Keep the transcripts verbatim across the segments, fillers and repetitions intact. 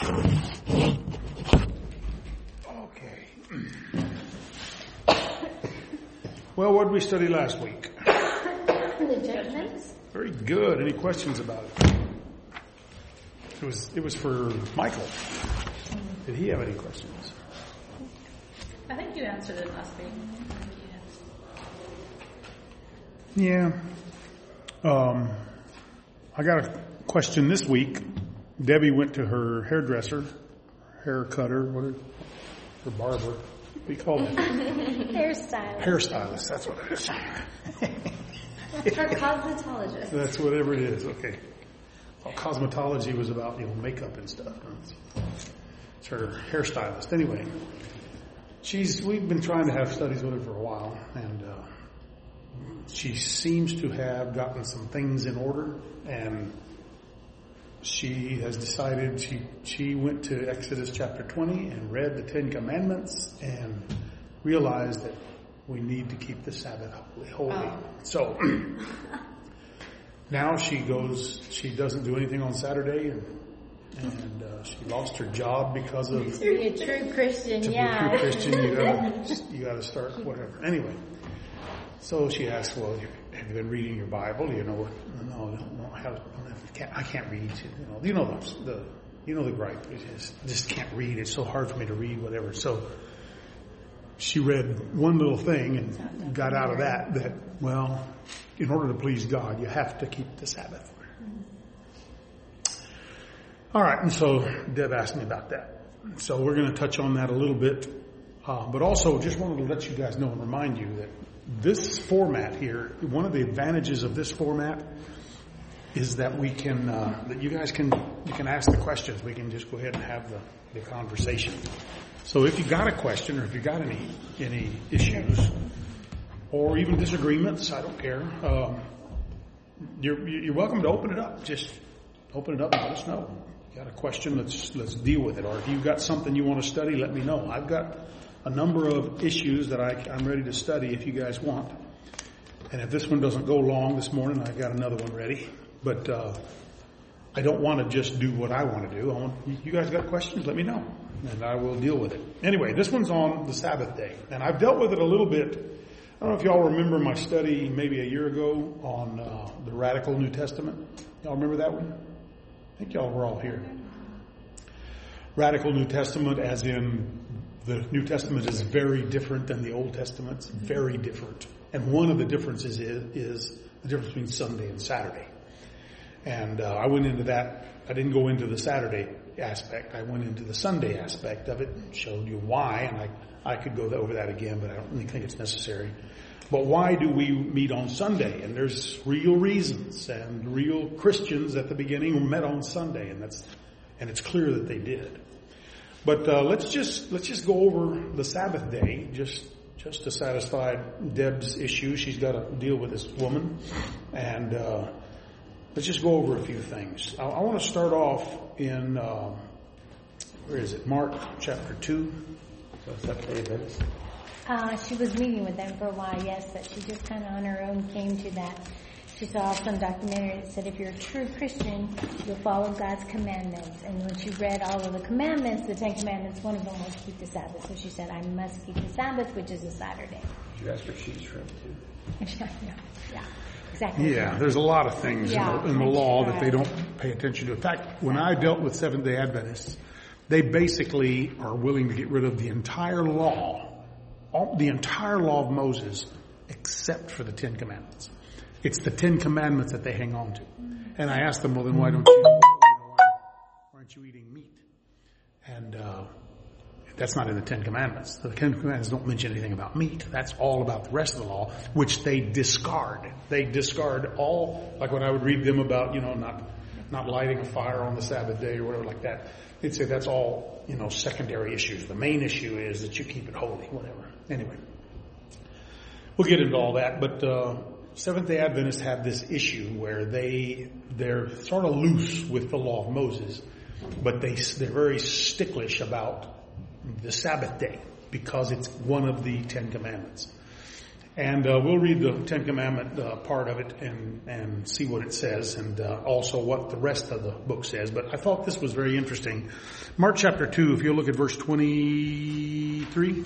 Okay. Well, what did we study last week? The judgments. Very good. Any questions about it? It was it was for Michael. Did he have any questions? I think you answered it last week. Yeah. Um, I got a question this week. Debbie went to her hairdresser, hair cutter, what is her barber? What do you call that? Hairstylist. Hairstylist. That's what it is. Her cosmetologist. That's whatever it is. Okay. Well, cosmetology was about, you know, makeup and stuff. It's her hairstylist. Anyway, she's. We've been trying to have studies with her for a while, and uh, she seems to have gotten some things in order, and she has decided she she went to Exodus chapter twenty and read the Ten Commandments and realized that we need to keep the Sabbath holy. holy. Oh. So now she goes, she doesn't do anything on Saturday, and and uh, she lost her job because of. To be a true Christian, to yeah. be a true Christian, you gotta you gotta start whatever. Anyway, so she asked, "Well, have you been reading your Bible? You know, no, no, I haven't. I can't, I can't read. You know, you know the, the you know the gripe. It is, I just can't read. It's so hard for me to read, whatever." So she read one little thing and got out of that that, well, in order to please God, you have to keep the Sabbath. All right, and so Deb asked me about that. So we're going to touch on that a little bit. Uh, but also just wanted to let you guys know and remind you that this format here, one of the advantages of this format is that we can, uh, that you guys can, you can ask the questions. We can just go ahead and have the, the conversation. So if you got a question or if you got any, any issues or even disagreements, I don't care. Um, you're, you're welcome to open it up. Just open it up and let us know. You got a question? Let's, let's deal with it. Or if you've got something you want to study, let me know. I've got a number of issues that I, I'm ready to study if you guys want. And if this one doesn't go long this morning, I've got another one ready. But uh, I don't want to just do what I want to do. I want, you guys got questions? Let me know, and I will deal with it. Anyway, this one's on the Sabbath day, and I've dealt with it a little bit. I don't know if y'all remember my study maybe a year ago on uh, the Radical New Testament. Y'all remember that one? I think y'all were all here. Radical New Testament, as in the New Testament is very different than the Old Testament. It's very different. And one of the differences is, is the difference between Sunday and Saturday. And uh, I went into that. I didn't go into the Saturday aspect. I went into the Sunday aspect of it and showed you why. And I, I could go over that again, but I don't really think it's necessary. But why do we meet on Sunday? And there's real reasons. And real Christians at the beginning met on Sunday, and that's and it's clear that they did. But uh, let's just let's just go over the Sabbath day, just just to satisfy Deb's issue. She's got to deal with this woman, and uh, let's just go over a few things. I, I want to start off in uh, where is it? Mark chapter two. Uh, she was meeting with them for a while, yes, but she just kind of on her own came to that. She saw some documentary that said if you're a true Christian, you'll follow God's commandments. And when she read all of the commandments, the Ten Commandments, one of them was keep the Sabbath. So she said, I must keep the Sabbath, which is a Saturday. Did you ask her cheese shrimp too? Yeah, exactly. Yeah, there's a lot of things yeah, in the, in the law that they don't pay attention to. In fact, when I dealt with Seventh-day Adventists, they basically are willing to get rid of the entire law, all, the entire law of Moses, except for the Ten Commandments. It's the Ten Commandments that they hang on to. And I asked them, well, then why don't you, you know, why, why aren't you eating meat? And uh, that's not in the Ten Commandments. The Ten Commandments don't mention anything about meat. That's all about the rest of the law, which they discard. They discard all, like when I would read them about, you know, not not lighting a fire on the Sabbath day or whatever like that. They'd say that's all, you know, secondary issues. The main issue is that you keep it holy, whatever. Anyway, we'll get into all that, but uh, Seventh-day Adventists have this issue where they, they're sort of loose with the law of Moses, but they, they're very sticklish about the Sabbath day because it's one of the Ten Commandments. And uh, we'll read the Ten Commandment uh, part of it and, and see what it says, and uh, also what the rest of the book says. But I thought this was very interesting. Mark chapter two, if you look at verse twenty-three.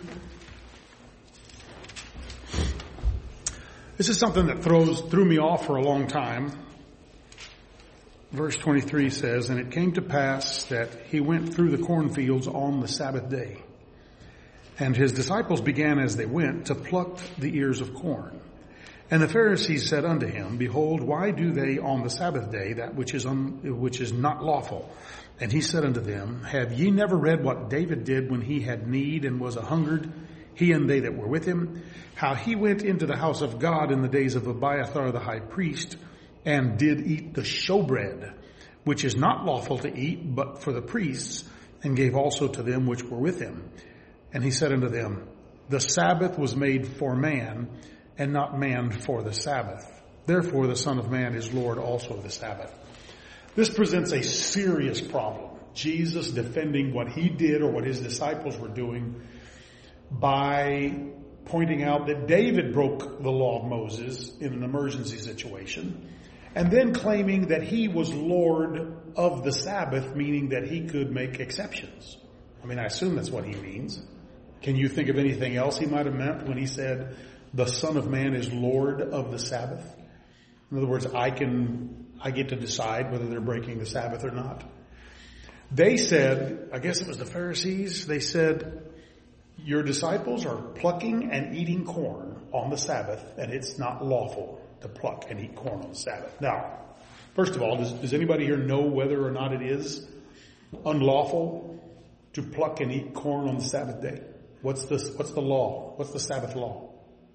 This is something that throws threw me off for a long time. Verse twenty-three says, "And it came to pass that he went through the cornfields on the Sabbath day. And his disciples began as they went to pluck the ears of corn. And the Pharisees said unto him, Behold, why do they on the Sabbath day that which is un, which is not lawful? And he said unto them, Have ye never read what David did when he had need and was a hungered, he and they that were with him? How he went into the house of God in the days of Abiathar the high priest, and did eat the showbread, which is not lawful to eat, but for the priests, and gave also to them which were with him. And he said unto them, The Sabbath was made for man, and not man for the Sabbath. Therefore the Son of Man is Lord also of the Sabbath." This presents a serious problem. Jesus defending what he did or what his disciples were doing by pointing out that David broke the law of Moses in an emergency situation, and then claiming that he was Lord of the Sabbath, meaning that he could make exceptions. I mean, I assume that's what he means. Can you think of anything else he might have meant when he said, the Son of Man is Lord of the Sabbath? In other words, I can, I get to decide whether they're breaking the Sabbath or not. They said, I guess it was the Pharisees, they said, your disciples are plucking and eating corn on the Sabbath, and it's not lawful to pluck and eat corn on the Sabbath. Now, first of all, does, does anybody here know whether or not it is unlawful to pluck and eat corn on the Sabbath day? What's the, what's the law? What's the Sabbath law?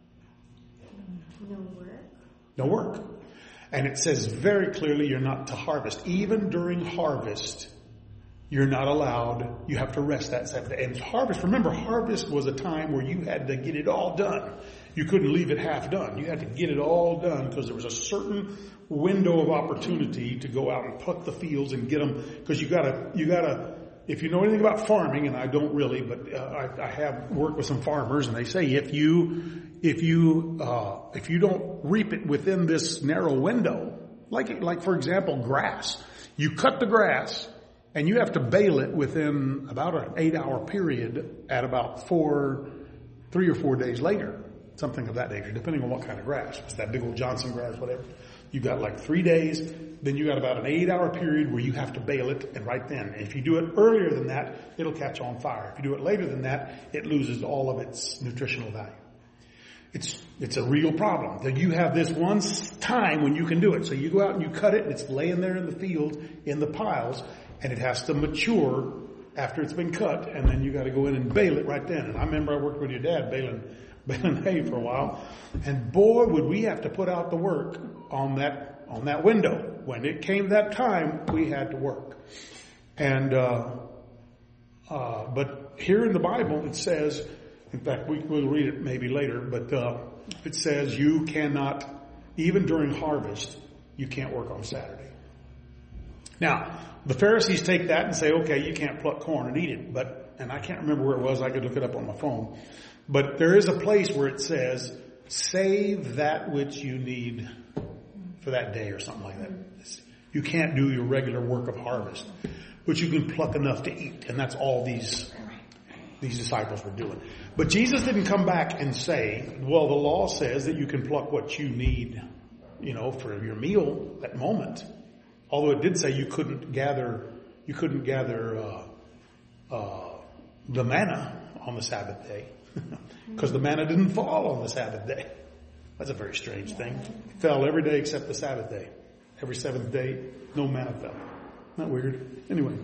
No work. No work. And it says very clearly you're not to harvest. Even during harvest, you're not allowed. You have to rest that Sabbath day. And harvest, remember, harvest was a time where you had to get it all done. You couldn't leave it half done. You had to get it all done because there was a certain window of opportunity to go out and pluck the fields and get them. Because you gotta, you gotta, if you know anything about farming, and I don't really, but uh, I, I have worked with some farmers, and they say if you, if you, uh, if you don't reap it within this narrow window, like, like for example, grass, you cut the grass, and you have to bale it within about an eight-hour period at about four, three or four days later, something of that nature, depending on what kind of grass. It's that big old Johnson grass, whatever. You got like three days, then you got about an eight-hour period where you have to bale it, and right then. And if you do it earlier than that, it'll catch on fire. If you do it later than that, it loses all of its nutritional value. It's it's a real problem. That you have this one time when you can do it. So you go out and you cut it, and it's laying there in the field in the piles, and it has to mature after it's been cut, and then you got to go in and bale it right then. And I remember I worked with your dad baling baling hay for a while, and boy, would we have to put out the work on that on that window. When it came that time, we had to work. And uh, uh, but here in the Bible, it says, in fact, we, we'll read it maybe later, but uh, it says you cannot, even during harvest, you can't work on Saturday. Now, the Pharisees take that and say, okay, you can't pluck corn and eat it. But, and I can't remember where it was. I could look it up on my phone. But there is a place where it says, save that which you need for that day or something like that. You can't do your regular work of harvest, but you can pluck enough to eat. And that's all these, these disciples were doing. But Jesus didn't come back and say, well, the law says that you can pluck what you need, you know, for your meal that moment. Although it did say you couldn't gather, you couldn't gather uh, uh, the manna on the Sabbath day, because the manna didn't fall on the Sabbath day. That's a very strange thing. It fell every day except the Sabbath day. Every seventh day, no manna fell. Not weird. Anyway,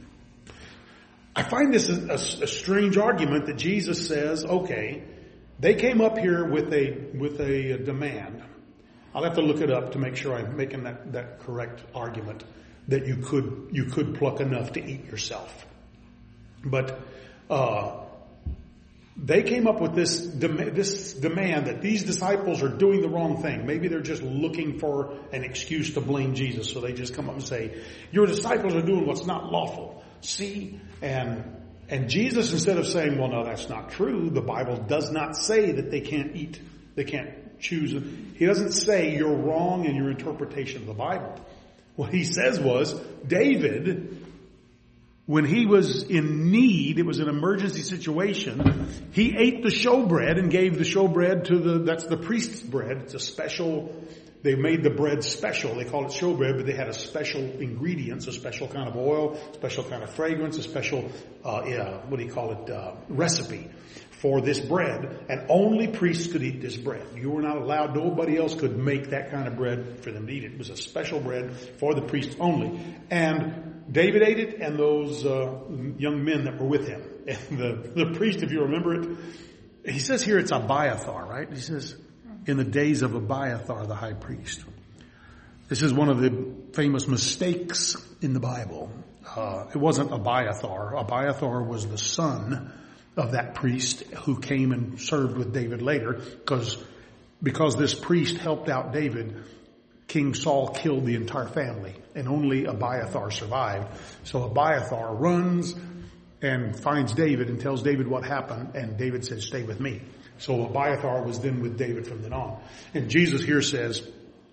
I find this a, a, a strange argument that Jesus says, okay, they came up here with a with a demand. I'll have to look it up to make sure I'm making that, that correct argument that you could you could pluck enough to eat yourself. But uh, they came up with this dem- this demand that these disciples are doing the wrong thing. Maybe they're just looking for an excuse to blame Jesus, so they just come up and say, "Your disciples are doing what's not lawful." See, and and Jesus, instead of saying, "Well, no, that's not true. The Bible does not say that they can't eat They can't choose. He doesn't say you're wrong in your interpretation of the Bible. What he says was, David, when he was in need, it was an emergency situation, he ate the showbread and gave the showbread to the, that's the priest's bread. It's a special, they made the bread special. They call it showbread, but they had a special ingredients, a special kind of oil, special kind of fragrance, a special, uh, yeah, what do you call it, uh, recipe for this bread. And only priests could eat this bread. You were not allowed, nobody else could make that kind of bread for them to eat it. It was a special bread for the priests only. And David ate it, and those uh, young men that were with him. And the, the priest, if you remember it, he says here it's Abiathar, right? He says, in the days of Abiathar, the high priest. This is one of the famous mistakes in the Bible. Uh, it wasn't Abiathar. Abiathar was the son of that priest who came and served with David later, because because this priest helped out David, King Saul killed the entire family, and only Abiathar survived. So Abiathar runs and finds David and tells David what happened, and David says, stay with me. So Abiathar was then with David from then on. And Jesus here says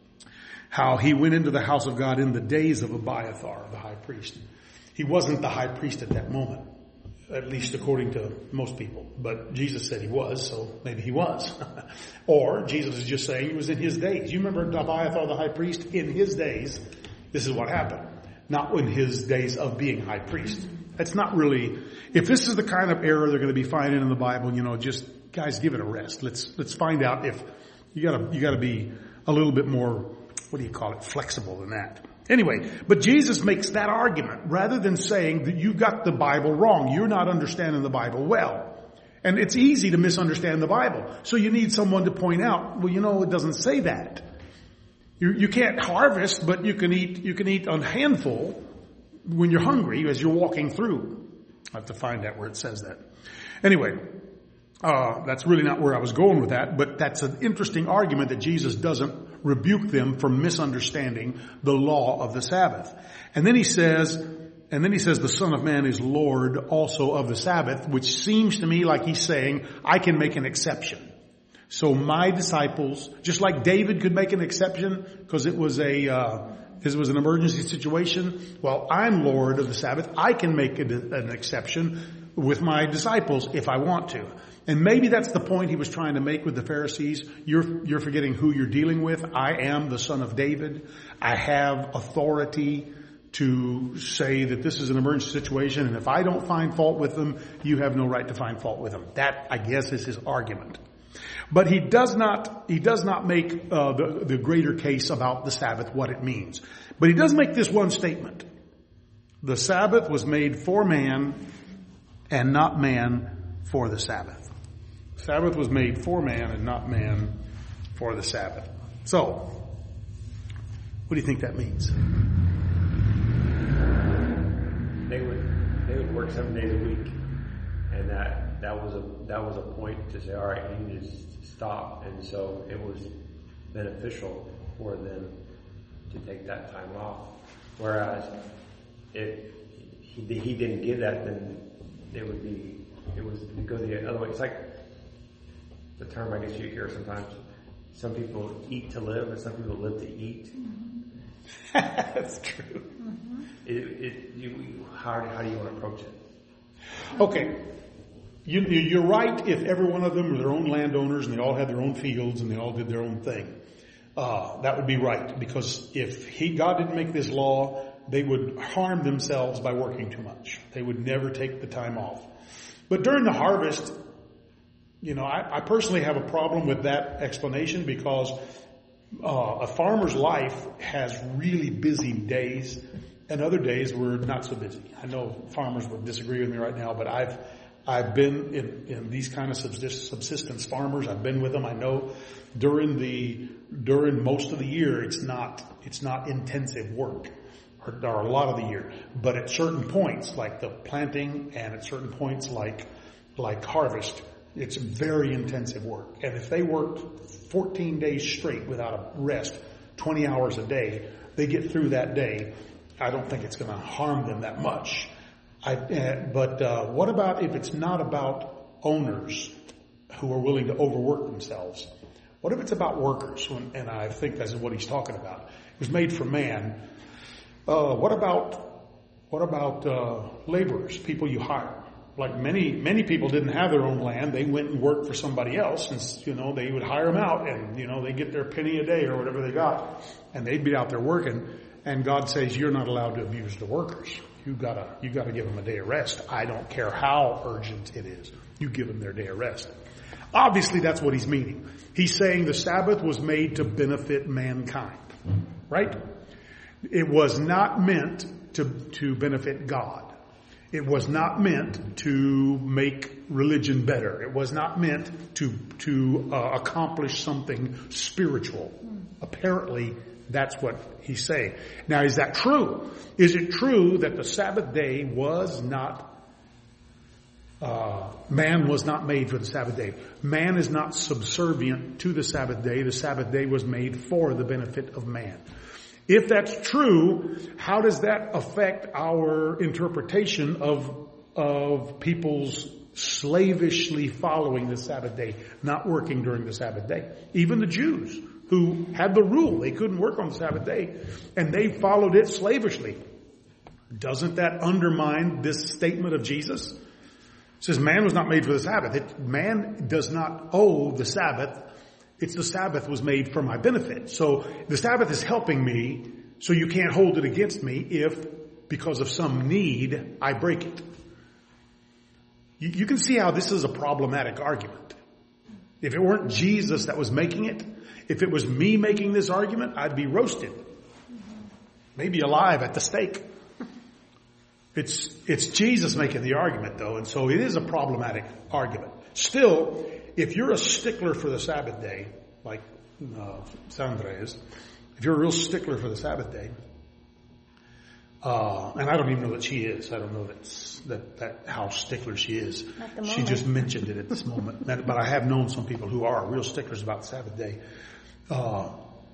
how he went into the house of God in the days of Abiathar, the high priest. He wasn't the high priest at that moment, at least according to most people. But Jesus said he was, so maybe he was. Or Jesus is just saying he was in his days. You remember Abiathar the high priest? In his days, this is what happened. Not in his days of being high priest. That's not really, if this is the kind of error they're going to be finding in the Bible, you know, just, guys, give it a rest. Let's, let's find out if, you gotta, you gotta be a little bit more, what do you call it, flexible than that. Anyway, but Jesus makes that argument rather than saying that you got the Bible wrong. You're not understanding the Bible well. And it's easy to misunderstand the Bible. So you need someone to point out, well, you know, it doesn't say that. You, you can't harvest, but you can eat, you can eat a handful when you're hungry as you're walking through. I have to find out where it says that. Anyway, uh, that's really not where I was going with that, but that's an interesting argument that Jesus doesn't rebuke them for misunderstanding the law of the Sabbath. And then he says, and then he says the Son of Man is Lord also of the Sabbath, which seems to me like he's saying, I can make an exception. So my disciples, just like David could make an exception because it was a, uh, this was an emergency situation. Well, I'm Lord of the Sabbath. I can make a, an exception with my disciples if I want to. And maybe that's the point he was trying to make with the Pharisees. You're, you're forgetting who you're dealing with. I am the son of David. I have authority to say that this is an emergency situation, and if I don't find fault with them, you have no right to find fault with them. That, I guess, is his argument. But he does not, he does not make uh, the, the greater case about the Sabbath, what it means. But he does make this one statement. The Sabbath was made for man and not man for the Sabbath. Sabbath was made for man and not man for the Sabbath. So, what do you think that means? They would they would work seven days a week, and that that was a that was a point to say, all right, you need to stop. And so it was beneficial for them to take that time off. Whereas if he, he didn't give that, then it would be it was to go the other way. It's like the term I guess you hear sometimes. Some people eat to live, and some people live to eat. That's true. Mm-hmm. It, it, you, how, how do you want to approach it? Okay. You, you're right if every one of them were their own landowners and they all had their own fields and they all did their own thing. Uh, that would be right, because if he, God didn't make this law, they would harm themselves by working too much. They would never take the time off. But during the harvest, you know, I, I personally have a problem with that explanation, because uh, a farmer's life has really busy days and other days were not so busy. I know farmers would disagree with me right now, but I've I've been in, in these kind of subsistence farmers. I've been with them. I know during the during most of the year it's not it's not intensive work, or, or a lot of the year. But at certain points, like the planting, and at certain points like like harvest, it's very intensive work. And if they worked fourteen days straight without a rest, twenty hours a day, they get through that day. I don't think it's going to harm them that much. I, uh, but uh, what about if it's not about owners who are willing to overwork themselves? What if it's about workers? And I think that's what he's talking about. It was made for man. Uh, what about, what about, uh, laborers, people you hire? Like many, many people didn't have their own land. They went and worked for somebody else, and, you know, they would hire them out, and, you know, they get their penny a day or whatever they got, and they'd be out there working. And God says, you're not allowed to abuse the workers. You gotta, you gotta give them a day of rest. I don't care how urgent it is. You give them their day of rest. Obviously, that's what he's meaning. He's saying the Sabbath was made to benefit mankind, right? It was not meant to, to benefit God. It was not meant to make religion better. It was not meant to, to uh, accomplish something spiritual. Apparently, that's what he's saying. Now, is that true? Is it true that the Sabbath day was not, uh, man was not made for the Sabbath day? Man is not subservient to the Sabbath day. The Sabbath day was made for the benefit of man. If that's true, how does that affect our interpretation of, of people's slavishly following the Sabbath day, not working during the Sabbath day? Even the Jews, who had the rule, they couldn't work on the Sabbath day, and they followed it slavishly. Doesn't that undermine this statement of Jesus? It says man was not made for the Sabbath. It, man does not owe the Sabbath. It's the Sabbath was made for my benefit. So the Sabbath is helping me, so you can't hold it against me if, because of some need, I break it. You, you can see how this is a problematic argument. If it weren't Jesus that was making it, if it was me making this argument, I'd be roasted. Maybe alive at the stake. It's, it's Jesus making the argument though, and so it is a problematic argument. Still, if you're a stickler for the Sabbath day, like uh, Sandra is, if you're a real stickler for the Sabbath day, uh, and I don't even know that she is. I don't know that's, that, that how stickler she is. At the She moment. just mentioned it at this moment. But I have known some people who are real sticklers about the Sabbath day. Uh,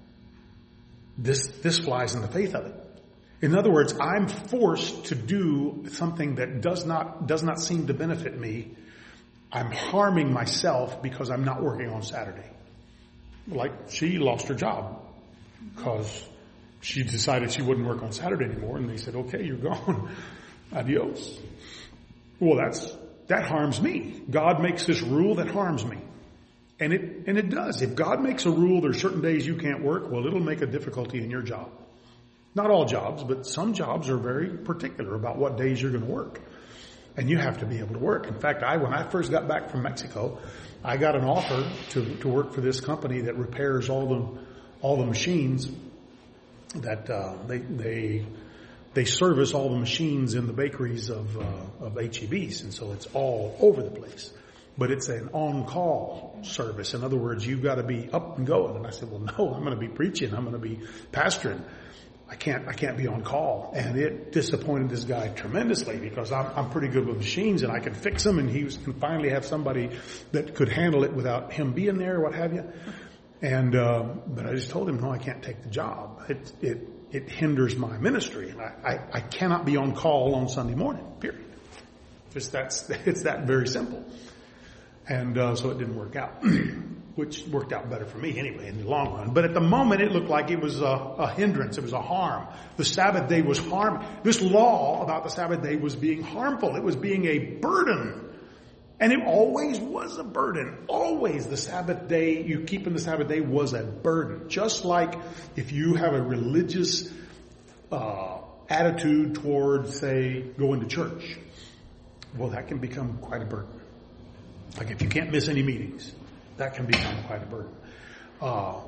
this, this flies in the faith of it. In other words, I'm forced to do something that does not, does not seem to benefit me. I'm harming myself because I'm not working on Saturday. Like she lost her job because she decided she wouldn't work on Saturday anymore, and they said, okay, you're gone. Adios. Well, that's, that harms me. God makes this rule that harms me. And it, and it does. If God makes a rule, there's certain days you can't work, well, it'll make a difficulty in your job. Not all jobs, but some jobs are very particular about what days you're going to work. And you have to be able to work. In fact, I, when I first got back from Mexico, I got an offer to, to work for this company that repairs all the, all the machines that, uh, they, they, they service all the machines in the bakeries of, uh, of H E Bs. And so it's all over the place. But it's an on-call service. In other words, you've got to be up and going. And I said, well, no, I'm going to be preaching. I'm going to be pastoring. I can't, I can't be on call. And it disappointed this guy tremendously because I'm, I'm pretty good with machines and I can fix them, and he was, can finally have somebody that could handle it without him being there or what have you. And, uh, but I just told him, no, I can't take the job. It, it, it hinders my ministry, and I, I, I cannot be on call on Sunday morning, period. Just that's, it's that very simple. And, uh, so it didn't work out. Which worked out better for me anyway in the long run. But at the moment, it looked like it was a, a hindrance. It was a harm. The Sabbath day was harm. This law about the Sabbath day was being harmful. It was being a burden. And it always was a burden. Always the Sabbath day, you keeping the Sabbath day was a burden. Just like if you have a religious uh, attitude toward, say, going to church. Well, that can become quite a burden. Like if you can't miss any meetings. That can become quite a burden. Uh,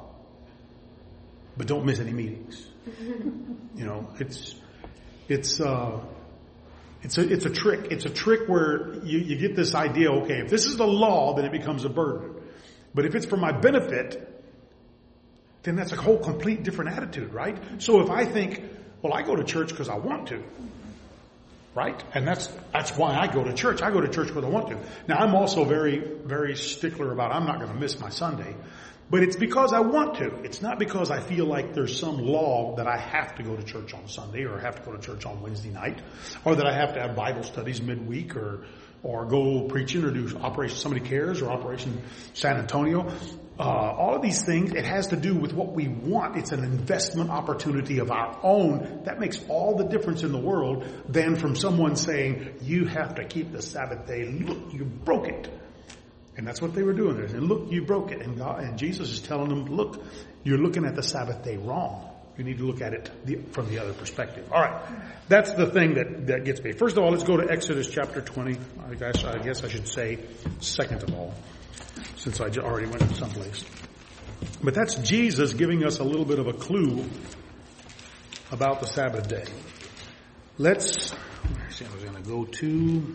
but don't miss any meetings. You know, it's, it's, uh, it's a, it's a trick. It's a trick where you, you get this idea, okay, if this is the law, then it becomes a burden. But if it's for my benefit, then that's a whole complete different attitude, right? So if I think, well, I go to church because I want to. Right? And that's, that's why I go to church. I go to church because I want to. Now I'm also very, very stickler about I'm not going to miss my Sunday. But it's because I want to. It's not because I feel like there's some law that I have to go to church on Sunday or have to go to church on Wednesday night or that I have to have Bible studies midweek or, or go preaching or do Operation Somebody Cares or Operation San Antonio. Uh, all of these things, it has to do with what we want. It's an investment opportunity of our own. That makes all the difference in the world than from someone saying, you have to keep the Sabbath day. Look, you broke it. And that's what they were doing there. And look, you broke it. And God, and Jesus is telling them, look, you're looking at the Sabbath day wrong. You need to look at it the, from the other perspective. All right. That's the thing that, that gets me. First of all, let's go to Exodus chapter twenty. I guess, I guess I should say second of all, since I already went someplace. But that's Jesus giving us a little bit of a clue about the Sabbath day. Let's, let's see, I was going to go to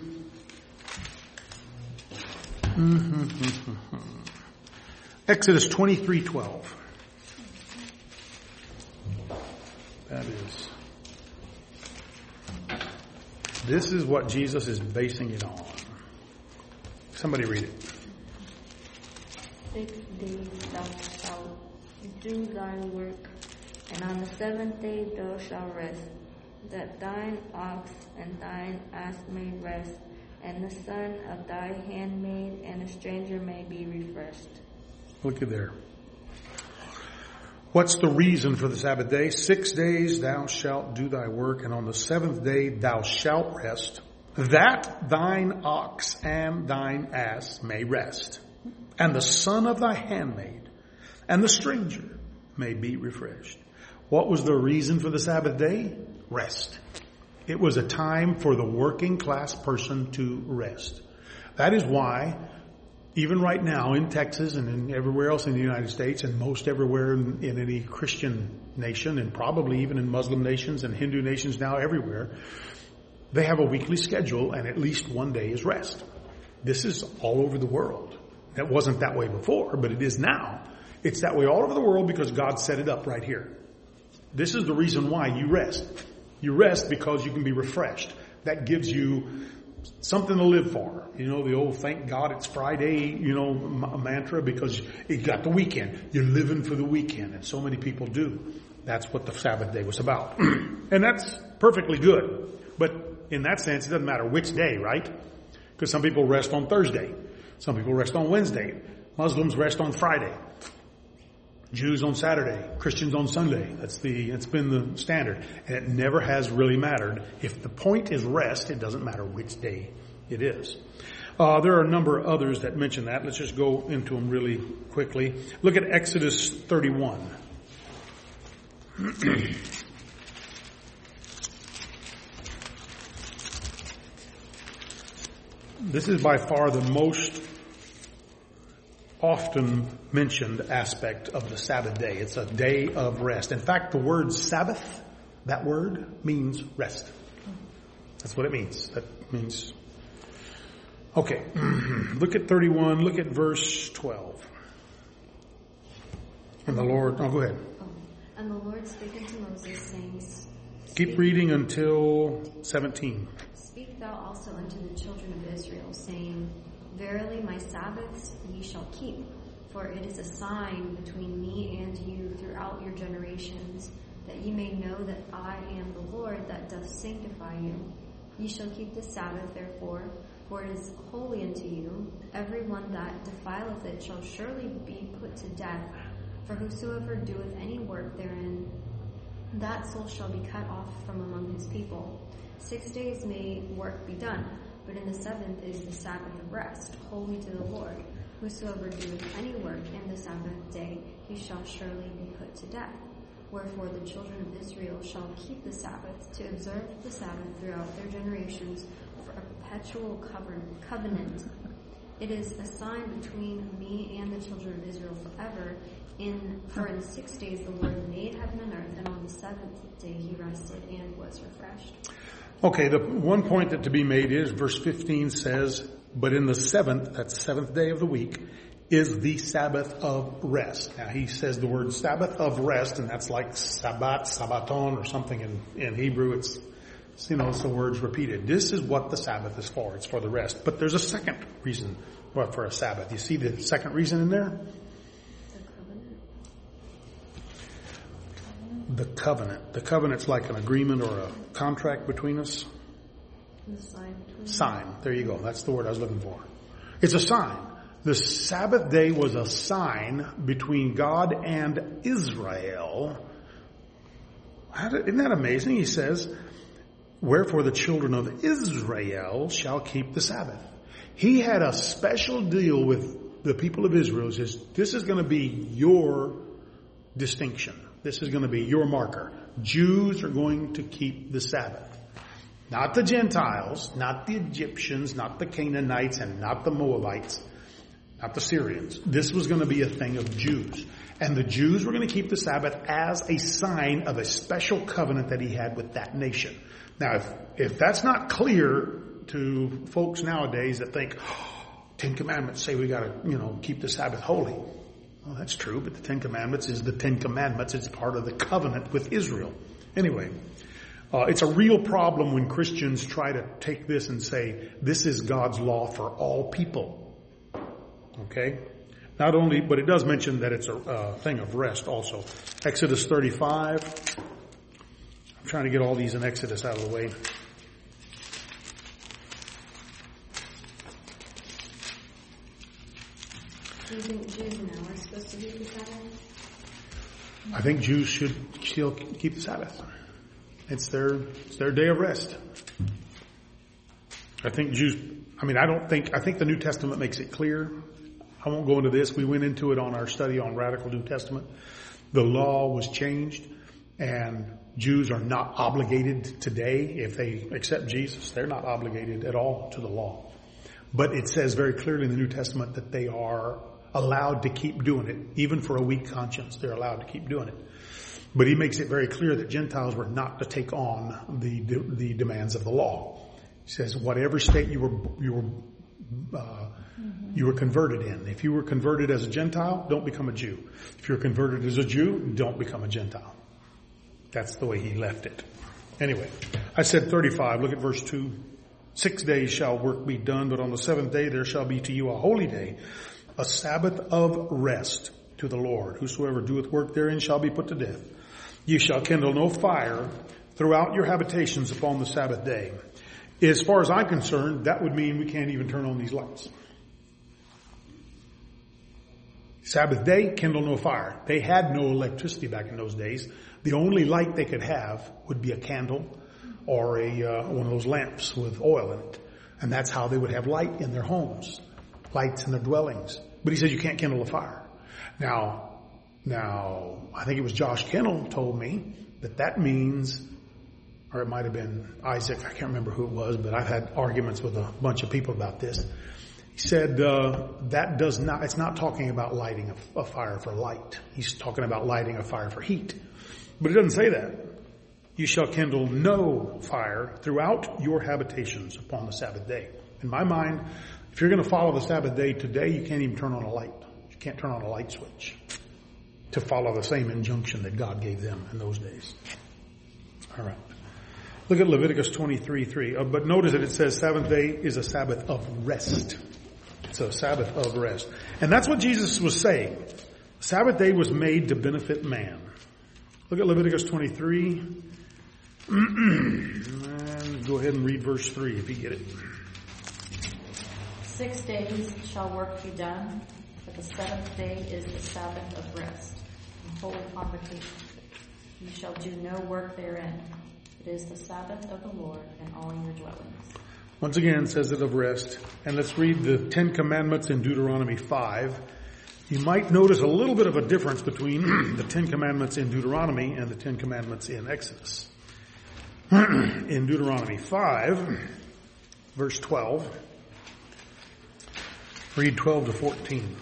Exodus twenty-three twelve. That is, this is what Jesus is basing it on. Somebody read it. Six days thou shalt do thy work, and on the seventh day thou shalt rest, that thine ox and thine ass may rest, and the son of thy handmaid and a stranger may be refreshed. Look at there. What's the reason for the Sabbath day? Six days thou shalt do thy work, and on the seventh day thou shalt rest, that thine ox and thine ass may rest, and the son of thy handmaid and the stranger may be refreshed. What was the reason for the Sabbath day? Rest. It was a time for the working class person to rest. That is why, even right now in Texas and in everywhere else in the United States and most everywhere in, in any Christian nation and probably even in Muslim nations and Hindu nations now everywhere, they have a weekly schedule and at least one day is rest. This is all over the world. That wasn't that way before, but it is now. It's that way all over the world because God set it up right here. This is the reason why you rest. You rest because you can be refreshed. That gives you something to live for. You know, the old thank God it's Friday, you know, m- mantra, because you got the weekend. You're living for the weekend, and so many people do. That's what the Sabbath day was about. And that's perfectly good. But in that sense, it doesn't matter which day, right? Because some people rest on Thursday. Some people rest on Wednesday. Muslims rest on Friday. Jews on Saturday, Christians on Sunday. That's the, it's been the standard. And it never has really mattered. If the point is rest, it doesn't matter which day it is. Uh, there are a number of others that mention that. Let's just go into them really quickly. Look at Exodus thirty-one. This is by far the most often mentioned aspect of the Sabbath day. It's a day of rest. In fact, the word Sabbath, that word means rest. That's what it means. That means, okay, look at thirty-one, look at verse twelve. And the Lord, oh, go ahead. Oh. And the Lord spake unto Moses, saying, Keep reading until seventeen. Speak thou also unto the children of Israel, saying, Verily my Sabbaths ye shall keep, for it is a sign between me and you throughout your generations, that ye may know that I am the Lord that doth sanctify you. Ye shall keep the Sabbath therefore, for it is holy unto you. Every one that defileth it shall surely be put to death. For whosoever doeth any work therein, that soul shall be cut off from among his people. Six days may work be done, but in the seventh is the Sabbath of rest, holy to the Lord. Whosoever doeth any work in the Sabbath day, he shall surely be put to death. Wherefore the children of Israel shall keep the Sabbath, to observe the Sabbath throughout their generations for a perpetual covenant. It is a sign between me and the children of Israel forever. In For in six days the Lord made heaven and earth, and on the seventh day he rested and was refreshed. Okay, the one point that to be made is verse fifteen says, but in the seventh, that's the seventh day of the week, is the Sabbath of rest. Now he says the word Sabbath of rest, and that's like Sabbat, Sabbaton, or something in, in Hebrew. It's, you know, it's the words repeated. This is what the Sabbath is for. It's for the rest. But there's a second reason for a Sabbath. You see the second reason in there? The covenant. The covenant's like an agreement or a contract between us. The sign between Sign. There you go. That's the word I was looking for. It's a sign. The Sabbath day was a sign between God and Israel. Isn't that amazing? He says, wherefore the children of Israel shall keep the Sabbath. He had a special deal with the people of Israel. He says, this is going to be your distinction. This is going to be your marker. Jews are going to keep the Sabbath. Not the Gentiles, not the Egyptians, not the Canaanites, and not the Moabites, not the Syrians. This was going to be a thing of Jews. And the Jews were going to keep the Sabbath as a sign of a special covenant that he had with that nation. Now, if, if that's not clear to folks nowadays that think, oh, Ten Commandments say we got to, you know, keep the Sabbath holy. Well, that's true, but the Ten Commandments is the Ten Commandments. It's part of the covenant with Israel. Anyway, uh, it's a real problem when Christians try to take this and say, this is God's law for all people. Okay? Not only, but it does mention that it's a uh, thing of rest also. Exodus thirty-five. I'm trying to get all these in Exodus out of the way. Do you think Jews now are supposed to keep the Sabbath? I think Jews should still keep the Sabbath. It's their, it's their day of rest. I think Jews, I mean, I don't think, I think the New Testament makes it clear. I won't go into this. We went into it on our study on Radical New Testament. The law was changed, and Jews are not obligated today. If they accept Jesus, they're not obligated at all to the law. But it says very clearly in the New Testament that they are allowed to keep doing it. Even for a weak conscience, they're allowed to keep doing it. But he makes it very clear that Gentiles were not to take on the the demands of the law. He says, whatever state you were you were uh, mm-hmm. you were converted in. If you were converted as a Gentile, don't become a Jew. If you're converted as a Jew, don't become a Gentile. That's the way he left it. Anyway, I said thirty-five. Look at verse two. Six days shall work be done, but on the seventh day there shall be to you a holy day, a Sabbath of rest to the Lord. Whosoever doeth work therein shall be put to death. You shall kindle no fire throughout your habitations upon the Sabbath day. As far as I'm concerned, that would mean we can't even turn on these lights. Sabbath day, kindle no fire. They had no electricity back in those days. The only light they could have would be a candle or a uh, one of those lamps with oil in it. And that's how they would have light in their homes, lights in their dwellings. But he says you can't kindle a fire. Now, now, I think it was Josh Kennel told me that that means, or it might have been Isaac, I can't remember who it was, but I've had arguments with a bunch of people about this. He said uh, that does not, it's not talking about lighting a, a fire for light. He's talking about lighting a fire for heat. But it doesn't say that. You shall kindle no fire throughout your habitations upon the Sabbath day. In my mind, if you're going to follow the Sabbath day today, you can't even turn on a light. You can't turn on a light switch to follow the same injunction that God gave them in those days. All right. Look at Leviticus twenty-three three. Uh, but notice that it says Sabbath day is a Sabbath of rest. It's a Sabbath of rest. And that's what Jesus was saying. Sabbath day was made to benefit man. Look at Leviticus twenty-three. And go ahead and read verse three if you get it. Six days shall work be done, but the seventh day is the Sabbath of rest, and holy convocation. You shall do no work therein. It is the Sabbath of the Lord in all your dwellings. Once again, says it of rest. And let's read the Ten Commandments in Deuteronomy five. You might notice a little bit of a difference between the Ten Commandments in Deuteronomy and the Ten Commandments in Exodus. In Deuteronomy five, verse twelve, read twelve to fourteen.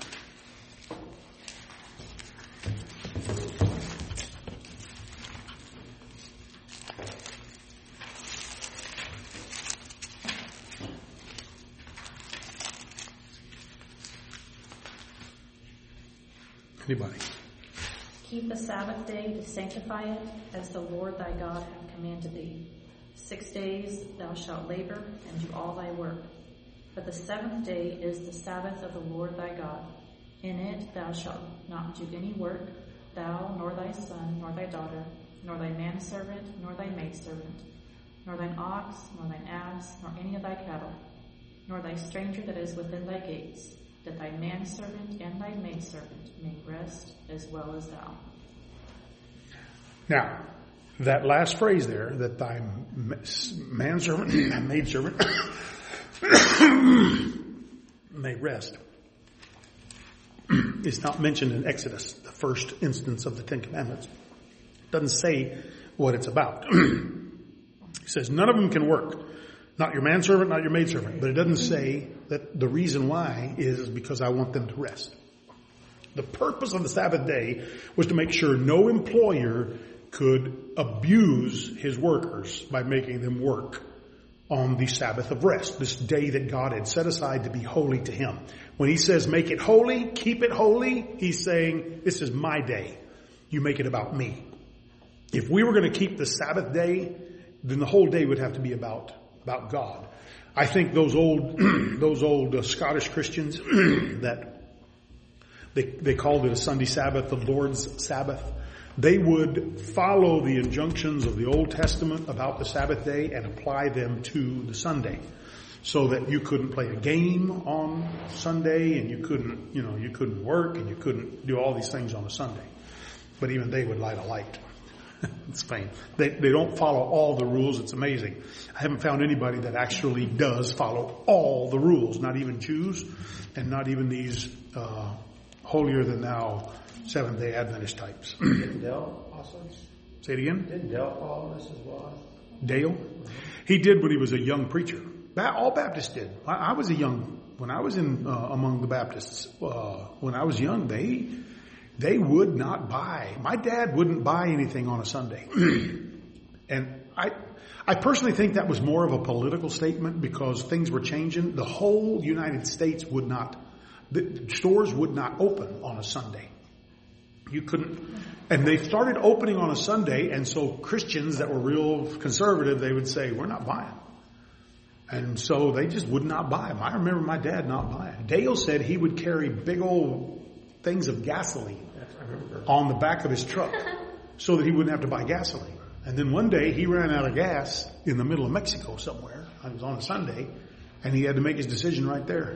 Anybody? Keep the Sabbath day to sanctify it, as the Lord thy God hath commanded thee. Six days thou shalt labor and do all thy work. But the seventh day is the Sabbath of the Lord thy God. In it thou shalt not do any work, thou, nor thy son, nor thy daughter, nor thy manservant, nor thy maidservant, nor thine ox, nor thine ass, nor any of thy cattle, nor thy stranger that is within thy gates, that thy manservant and thy maidservant may rest as well as thou. Now, that last phrase there, that thy manservant and maidservant may rest, is not mentioned in Exodus, the first instance of the Ten Commandments. It doesn't say what it's about. It says none of them can work. Not your manservant, not your maidservant. But it doesn't say that the reason why is because I want them to rest. The purpose of the Sabbath day was to make sure no employer could abuse his workers by making them work on the Sabbath of rest, this day that God had set aside to be holy to him. When he says make it holy, keep it holy, he's saying this is my day. You make it about me. If we were going to keep the Sabbath day, then the whole day would have to be about about God. I think those old those old uh, Scottish Christians that they they called it a Sunday Sabbath, the Lord's Sabbath. They would follow the injunctions of the Old Testament about the Sabbath day and apply them to the Sunday, so that you couldn't play a game on Sunday and you couldn't, you know, you couldn't work and you couldn't do all these things on a Sunday. But even they would light a light. It's fine. They, they don't follow all the rules. It's amazing. I haven't found anybody that actually does follow all the rules, not even Jews and not even these uh, holier than thou Seventh Day Adventist types. Didn't Dale also? Say it again? Didn't Dale follow this as well? Dale? Mm-hmm. He did when he was a young preacher. All Baptists did. I, I was a young, when I was in uh, among the Baptists, uh, when I was young, they they would not buy. My dad wouldn't buy anything on a Sunday. And I I personally think that was more of a political statement because things were changing. The whole United States would not, the stores would not open on a Sunday. You couldn't, and they started opening on a Sunday, and so Christians that were real conservative, they would say, we're not buying. And so they just would not buy them. I remember my dad not buying. Dale said he would carry big old things of gasoline on the back of his truck so that he wouldn't have to buy gasoline. And then one day he ran out of gas in the middle of Mexico somewhere. It was on a Sunday, and he had to make his decision right there.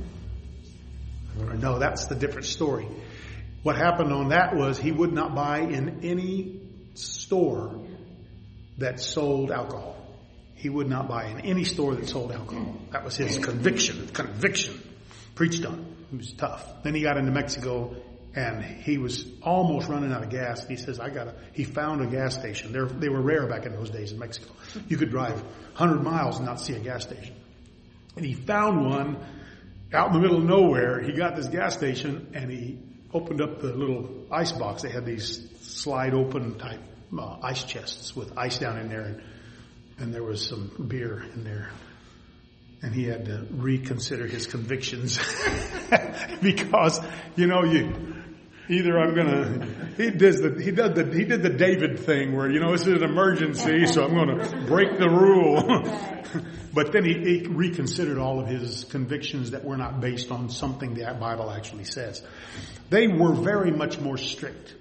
No, that's the different story. What happened on that was he would not buy in any store that sold alcohol. He would not buy in any store that sold alcohol. That was his conviction. Conviction. Preached on. It was tough. Then he got into Mexico and he was almost running out of gas. He says, I got to, he found a gas station. They're, they were rare back in those days in Mexico. You could drive one hundred miles and not see a gas station. And he found one out in the middle of nowhere. He got this gas station and he opened up the little ice box. They had these slide open type uh, ice chests with ice down in there, and, and there was some beer in there. And he had to reconsider his convictions because, you know, you either I'm gonna he does the he did the he did the David thing where, you know, this is an emergency, so I'm gonna break the rule. But then he, he reconsidered all of his convictions that were not based on something the Bible actually says. They were very much more strict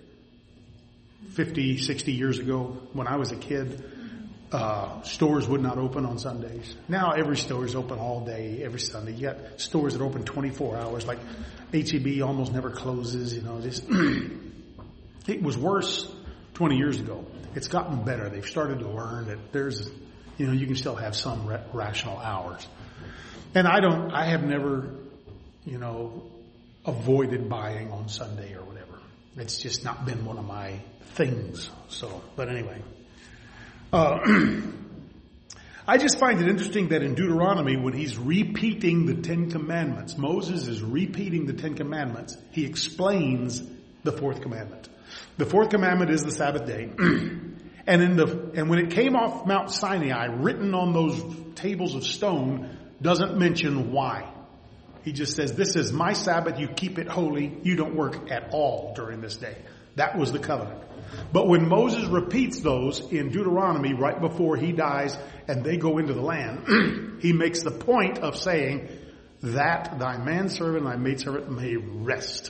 fifty, sixty years ago when I was a kid. Uh, stores would not open on Sundays. Now every store is open all day, every Sunday. You got stores that open twenty-four hours, like H E B almost never closes, you know. Just it was worse twenty years ago. It's gotten better. They've started to learn that there's, you know, you can still have some ra- rational hours. And I don't, I have never, you know, avoided buying on Sunday or whatever. It's just not been one of my things. So, but anyway. Uh, I just find it interesting that in Deuteronomy, when he's repeating the Ten Commandments, Moses is repeating the Ten Commandments. He explains the fourth commandment. The fourth commandment is the Sabbath day. And in the, and when it came off Mount Sinai, written on those tables of stone, doesn't mention why. He just says, this is my Sabbath, you keep it holy, you don't work at all during this day. That was the covenant. But when Moses repeats those in Deuteronomy right before he dies and they go into the land, he makes the point of saying that thy manservant and thy maidservant may rest.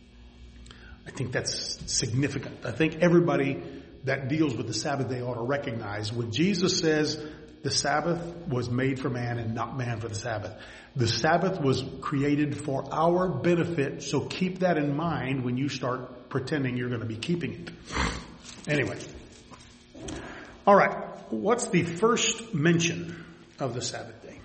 I think that's significant. I think everybody that deals with the Sabbath day ought to recognize when Jesus says the Sabbath was made for man and not man for the Sabbath. The Sabbath was created for our benefit, so keep that in mind when you start pretending you're going to be keeping it. Anyway. All right. What's the first mention of the Sabbath day?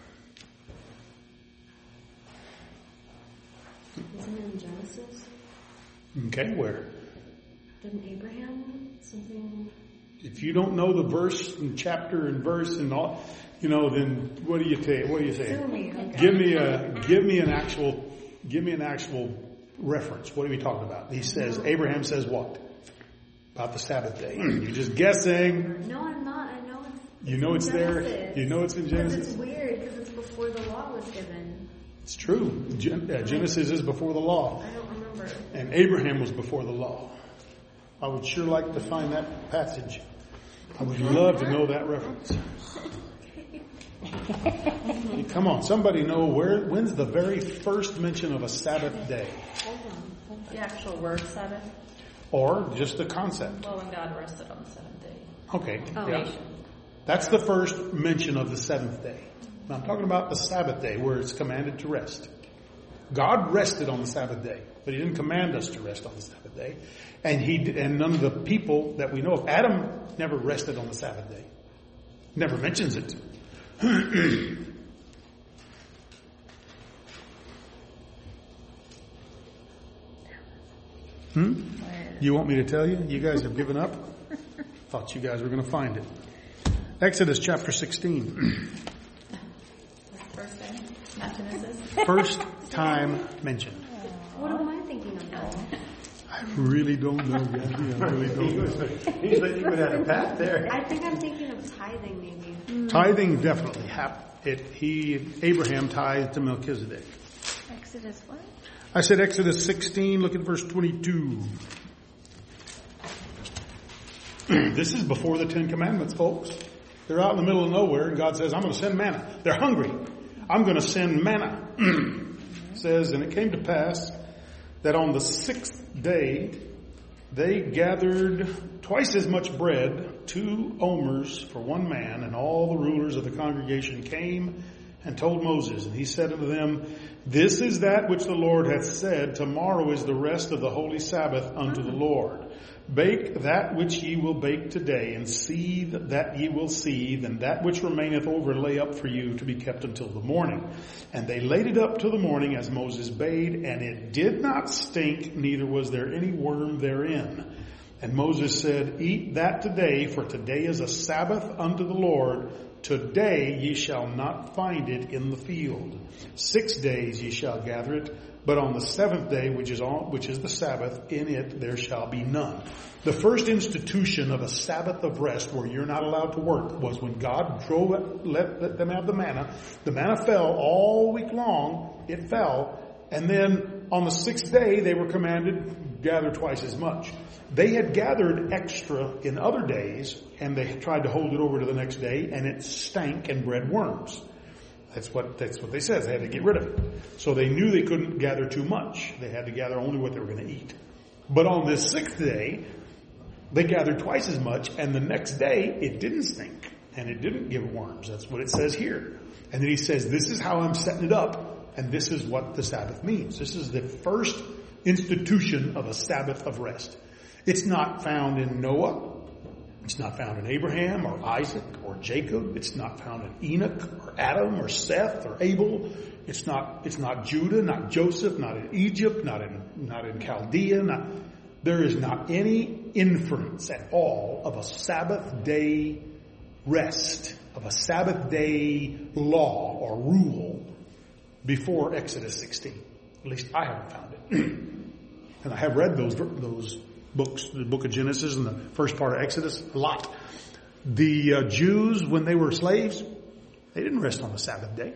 Isn't it in Genesis? Okay, where? Didn't Abraham something? If you don't know the verse and chapter and verse and all, you know, then what do you take? What do you say? Sue me, okay. Give me a, give me an actual, give me an actual reference. What are we talking about? He says, Abraham says what? About the Sabbath day. You're just guessing. No, I'm not. I know it's. You know it's there. Genesis. You know it's in Because Genesis. it's weird because it's before the law was given. It's true. Gen- uh, Genesis is before the law. I don't remember. And Abraham was before the law. I would sure like to find that passage. I would love to know that reference. Come on, somebody know where, when's the very first mention of a Sabbath day? Hold on. Hold on. The actual word Sabbath. Or just the concept? Well, when God rested on the seventh day. Okay. Oh. Yeah. That's the first mention of the seventh day. Now, I'm talking about the Sabbath day where it's commanded to rest. God rested on the Sabbath day, but he didn't command us to rest on the Sabbath day. And he and none of the people that we know of, Adam never rested on the Sabbath day. Never mentions it. hmm? You want me to tell you? You guys have given up? Thought you guys were going to find it. Exodus chapter sixteen. First day, not Genesis. First time mentioned. What am I thinking of now? I really don't know, Gabby. I really don't know. He's like, you went out a path there. I think I'm thinking of tithing, maybe. Tithing definitely happened. It, he, Abraham tithed to Melchizedek. Exodus what? I said Exodus sixteen, look at verse twenty-two. This is before the Ten Commandments, folks. They're out in the middle of nowhere, and God says, I'm going to send manna. They're hungry. I'm going to send manna. It says, and it came to pass that on the sixth day they gathered twice as much bread, two omers for one man, and all the rulers of the congregation came and told Moses. And he said unto them, this is that which the Lord hath said, tomorrow is the rest of the holy Sabbath unto the Lord. Bake that which ye will bake today, and seethe that ye will seethe, and that which remaineth over lay up for you to be kept until the morning. And they laid it up till the morning as Moses bade, and it did not stink, neither was there any worm therein. And Moses said, eat that today, for today is a Sabbath unto the Lord. Today ye shall not find it in the field. Six days ye shall gather it, but on the seventh day, which is on, which is the Sabbath, in it there shall be none. The first institution of a Sabbath of rest where you're not allowed to work was when God drove it, let, let them have the manna. The manna fell all week long. It fell. And then on the sixth day, they were commanded, gather twice as much. They had gathered extra in other days, and they tried to hold it over to the next day, and it stank and bred worms. That's what, that's what they said. They had to get rid of it. So they knew they couldn't gather too much. They had to gather only what they were going to eat. But on this sixth day, they gathered twice as much, and the next day, it didn't stink, and it didn't give worms. That's what it says here. And then he says, this is how I'm setting it up, and this is what the Sabbath means. This is the first institution of a Sabbath of rest. It's not found in Noah. It's not found in Abraham or Isaac or Jacob. It's not found in Enoch or Adam or Seth or Abel. It's not, it's not Judah, not Joseph, not in Egypt, not in, not in Chaldea. Not, there is not any inference at all of a Sabbath day rest, of a Sabbath day law or rule before Exodus sixteen. At least I haven't found it. And I have read those, those books, the book of Genesis and the first part of Exodus, a lot. The uh, Jews, when they were slaves, they didn't rest on the Sabbath day.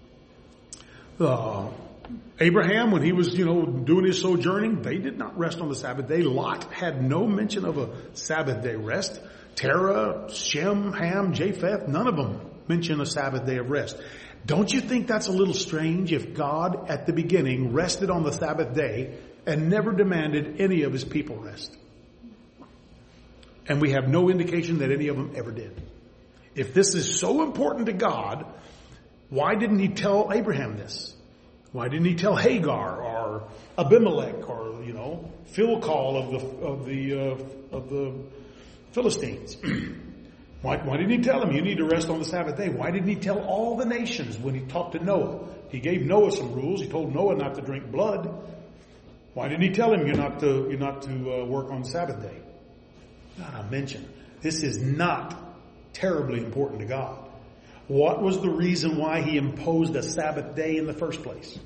Uh, Abraham, when he was, you know, doing his sojourning, they did not rest on the Sabbath day. Lot had no mention of a Sabbath day rest. Terah, Shem, Ham, Japheth, none of them mention a Sabbath day of rest. Don't you think that's a little strange if God at the beginning rested on the Sabbath day and never demanded any of his people rest? And we have no indication that any of them ever did. If this is so important to God, why didn't he tell Abraham this? Why didn't he tell Hagar or Abimelech or, you know, Philcall of the of the uh, of the Philistines? why, why didn't he tell them you need to rest on the Sabbath day? Why didn't he tell all the nations when he talked to Noah? He gave Noah some rules. He told Noah not to drink blood. Why didn't he tell him you're not to you're not to uh, work on the Sabbath day? Not a mention. This is not terribly important to God. What was the reason why he imposed a Sabbath day in the first place?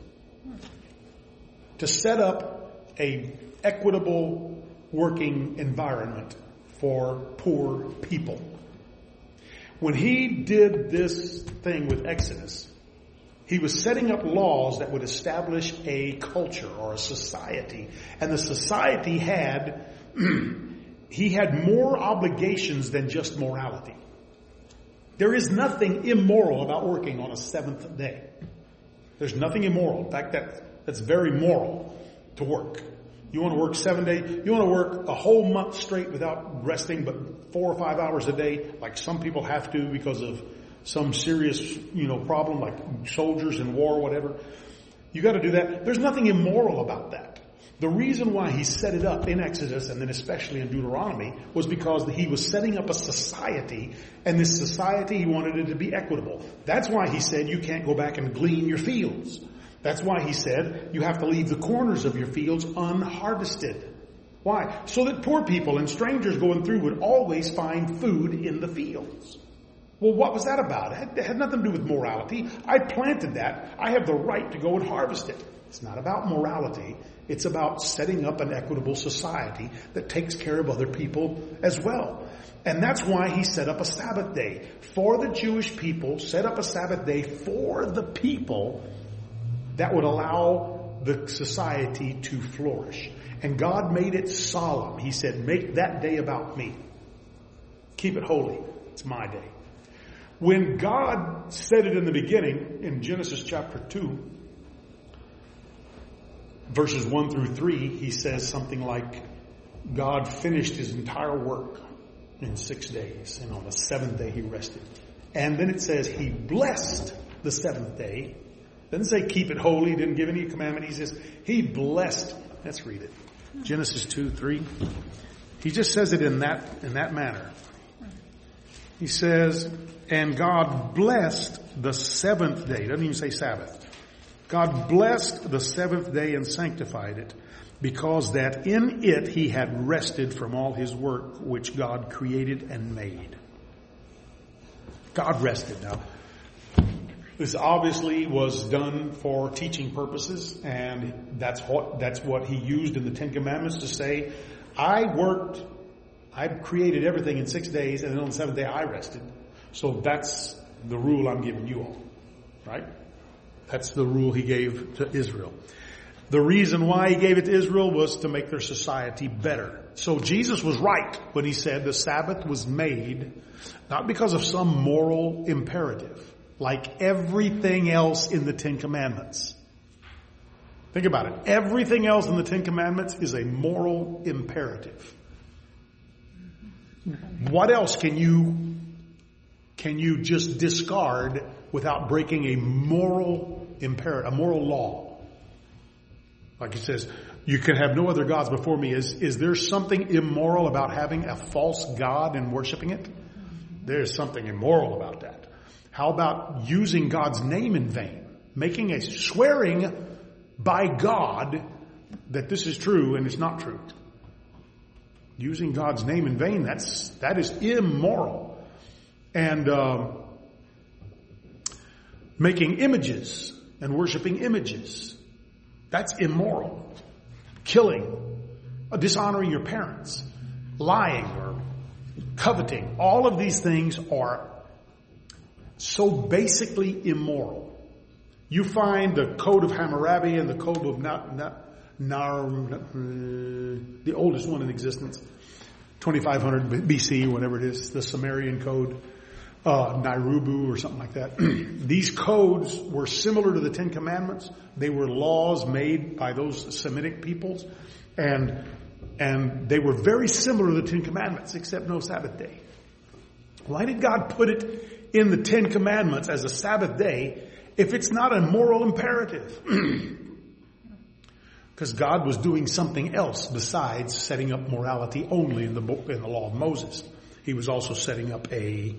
To set up a equitable working environment for poor people. When he did this thing with Exodus, he was setting up laws that would establish a culture or a society. And the society had, he had more obligations than just morality. There is nothing immoral about working on a seventh day. There's nothing immoral. In fact, that, that's very moral to work. You want to work seven days, you want to work a whole month straight without resting, but four or five hours a day, like some people have to because of some serious, you know, problem, like soldiers in war or whatever. You got to do that. There's nothing immoral about that. The reason why he set it up in Exodus and then especially in Deuteronomy was because he was setting up a society, and this society, he wanted it to be equitable. That's why he said you can't go back and glean your fields. That's why he said you have to leave the corners of your fields unharvested. Why? So that poor people and strangers going through would always find food in the fields. Well, what was that about? It had, it had nothing to do with morality. I planted that. I have the right to go and harvest it. It's not about morality. It's about setting up an equitable society that takes care of other people as well. And that's why he set up a Sabbath day. For the Jewish people, set up a Sabbath day for the people that would allow the society to flourish. And God made it solemn. He said, make that day about me. Keep it holy. It's my day. When God said it in the beginning, in Genesis chapter two, verses one through three, he says something like, God finished his entire work in six days, and on the seventh day he rested. And then it says he blessed the seventh day. Doesn't say keep it holy, didn't give any commandment. He says he blessed. Let's read it. Genesis two, three. He just says it in that, in that manner. He says, and God blessed the seventh day. Doesn't even say Sabbath. God blessed the seventh day and sanctified it, because that in it he had rested from all his work which God created and made. God rested. Now, this obviously was done for teaching purposes, and that's what, that's what he used in the Ten Commandments to say, I worked, I created everything in six days, and then on the seventh day I rested. So that's the rule I'm giving you all, right? That's the rule he gave to Israel. The reason why he gave it to Israel was to make their society better. So Jesus was right when he said the Sabbath was made not because of some moral imperative, like everything else in the Ten Commandments. Think about it. Everything else in the Ten Commandments is a moral imperative. What else can you, can you just discard without breaking a moral imperative, a moral law? Like it says, you can have no other gods before me. Is, is there something immoral about having a false god and worshiping it? There's something immoral about that. How about using God's name in vain? Making a swearing by God that this is true and it's not true. Using God's name in vain, that's, that is immoral. And, um, making images and worshiping images, that's immoral. Killing, dishonoring your parents, lying or coveting, all of these things are so basically immoral. You find the Code of Hammurabi and the Code of Na, Na, Nar, uh, the oldest one in existence, twenty-five hundred B C, whatever it is, the Sumerian Code, uh, Nairubu or something like that. These codes were similar to the Ten Commandments. They were laws made by those Semitic peoples, and and they were very similar to the Ten Commandments, except no Sabbath day. Why did God put it in the Ten Commandments as a Sabbath day if it's not a moral imperative? Because God was doing something else besides setting up morality only in the book, in the law of Moses. He was also setting up a,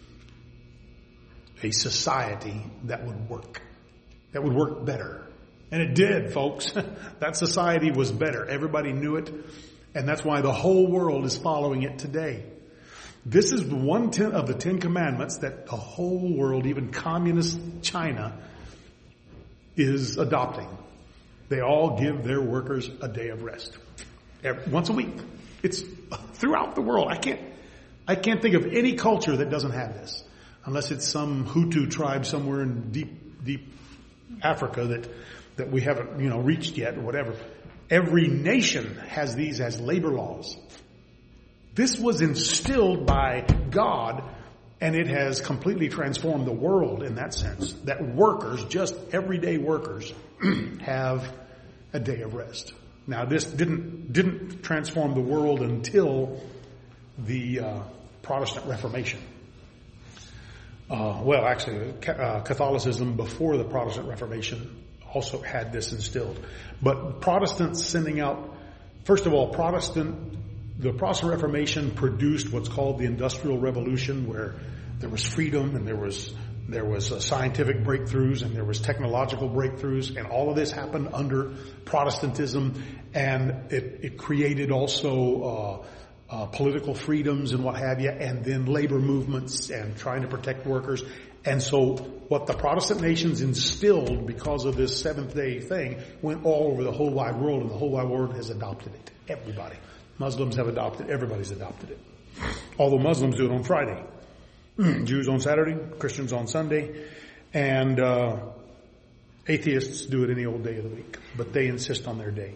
a society that would work, that would work better. And it did, folks. That society was better. Everybody knew it. And that's why the whole world is following it today. This is one ten of the Ten Commandments that the whole world, even communist China, is adopting. They all give their workers a day of rest. Every, once a week. It's throughout the world. I can't, I can't think of any culture that doesn't have this. Unless it's some Hutu tribe somewhere in deep, deep Africa that, that we haven't, you know, reached yet or whatever. Every nation has these as labor laws. This was instilled by God, and it has completely transformed the world in that sense. That workers, just everyday workers, have a day of rest. Now, this didn't didn't transform the world until the uh, Protestant Reformation. Uh, well, actually, uh, Catholicism before the Protestant Reformation also had this instilled. But Protestants sending out, first of all, Protestant. The Protestant Reformation produced what's called the Industrial Revolution, where there was freedom and there was there was uh, scientific breakthroughs and there was technological breakthroughs, and all of this happened under Protestantism, and it, it created also uh, uh, political freedoms and what have you, and then labor movements and trying to protect workers. And so what the Protestant nations instilled because of this seventh day thing went all over the whole wide world, and the whole wide world has adopted it. Everybody. Muslims have adopted, everybody's adopted it. Although Muslims do it on Friday. Jews on Saturday, Christians on Sunday, and uh, atheists do it any old day of the week. But they insist on their day.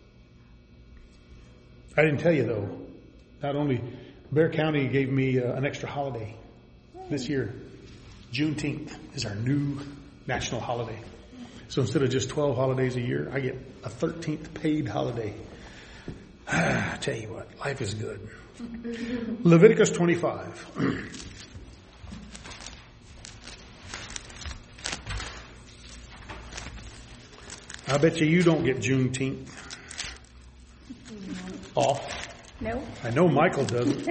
I didn't tell you though, not only Bear County gave me uh, an extra holiday this year. Juneteenth is our new national holiday. So instead of just twelve holidays a year, I get a thirteenth paid holiday. I tell you what, life is good. Leviticus twenty-five. I bet you you don't get Juneteenth off. No. I know Michael doesn't.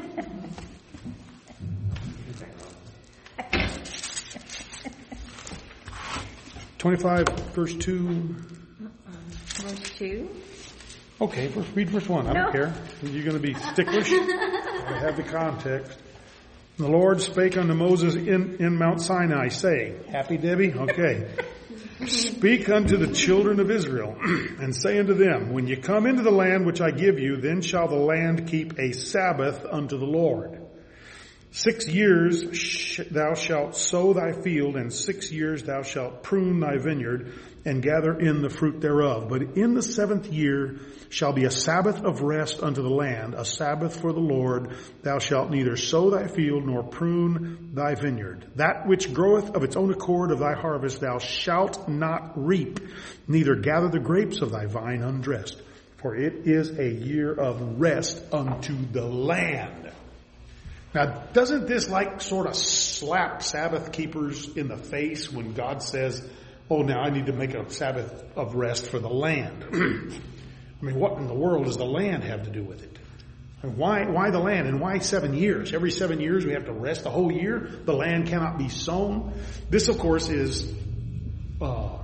twenty-five, verse two. Verse two. Okay, read verse one. I No. don't care. You're going to be sticklish. I have the context. The Lord spake unto Moses in, in Mount Sinai, saying, Happy Debbie? Okay. Speak unto the children of Israel, and say unto them, When you come into the land which I give you, then shall the land keep a Sabbath unto the Lord. Six years sh- thou shalt sow thy field, and six years thou shalt prune thy vineyard, and gather in the fruit thereof. But in the seventh year shall be a Sabbath of rest unto the land, a Sabbath for the Lord. Thou shalt neither sow thy field, nor prune thy vineyard. That which groweth of its own accord of thy harvest thou shalt not reap, neither gather the grapes of thy vine undressed. For it is a year of rest unto the land. Now, doesn't this like sort of slap Sabbath keepers in the face when God says, oh, now I need to make a Sabbath of rest for the land? I mean, what in the world does the land have to do with it? And why, why the land? And why seven years? Every seven years we have to rest the whole year? The land cannot be sown? This, of course, is uh,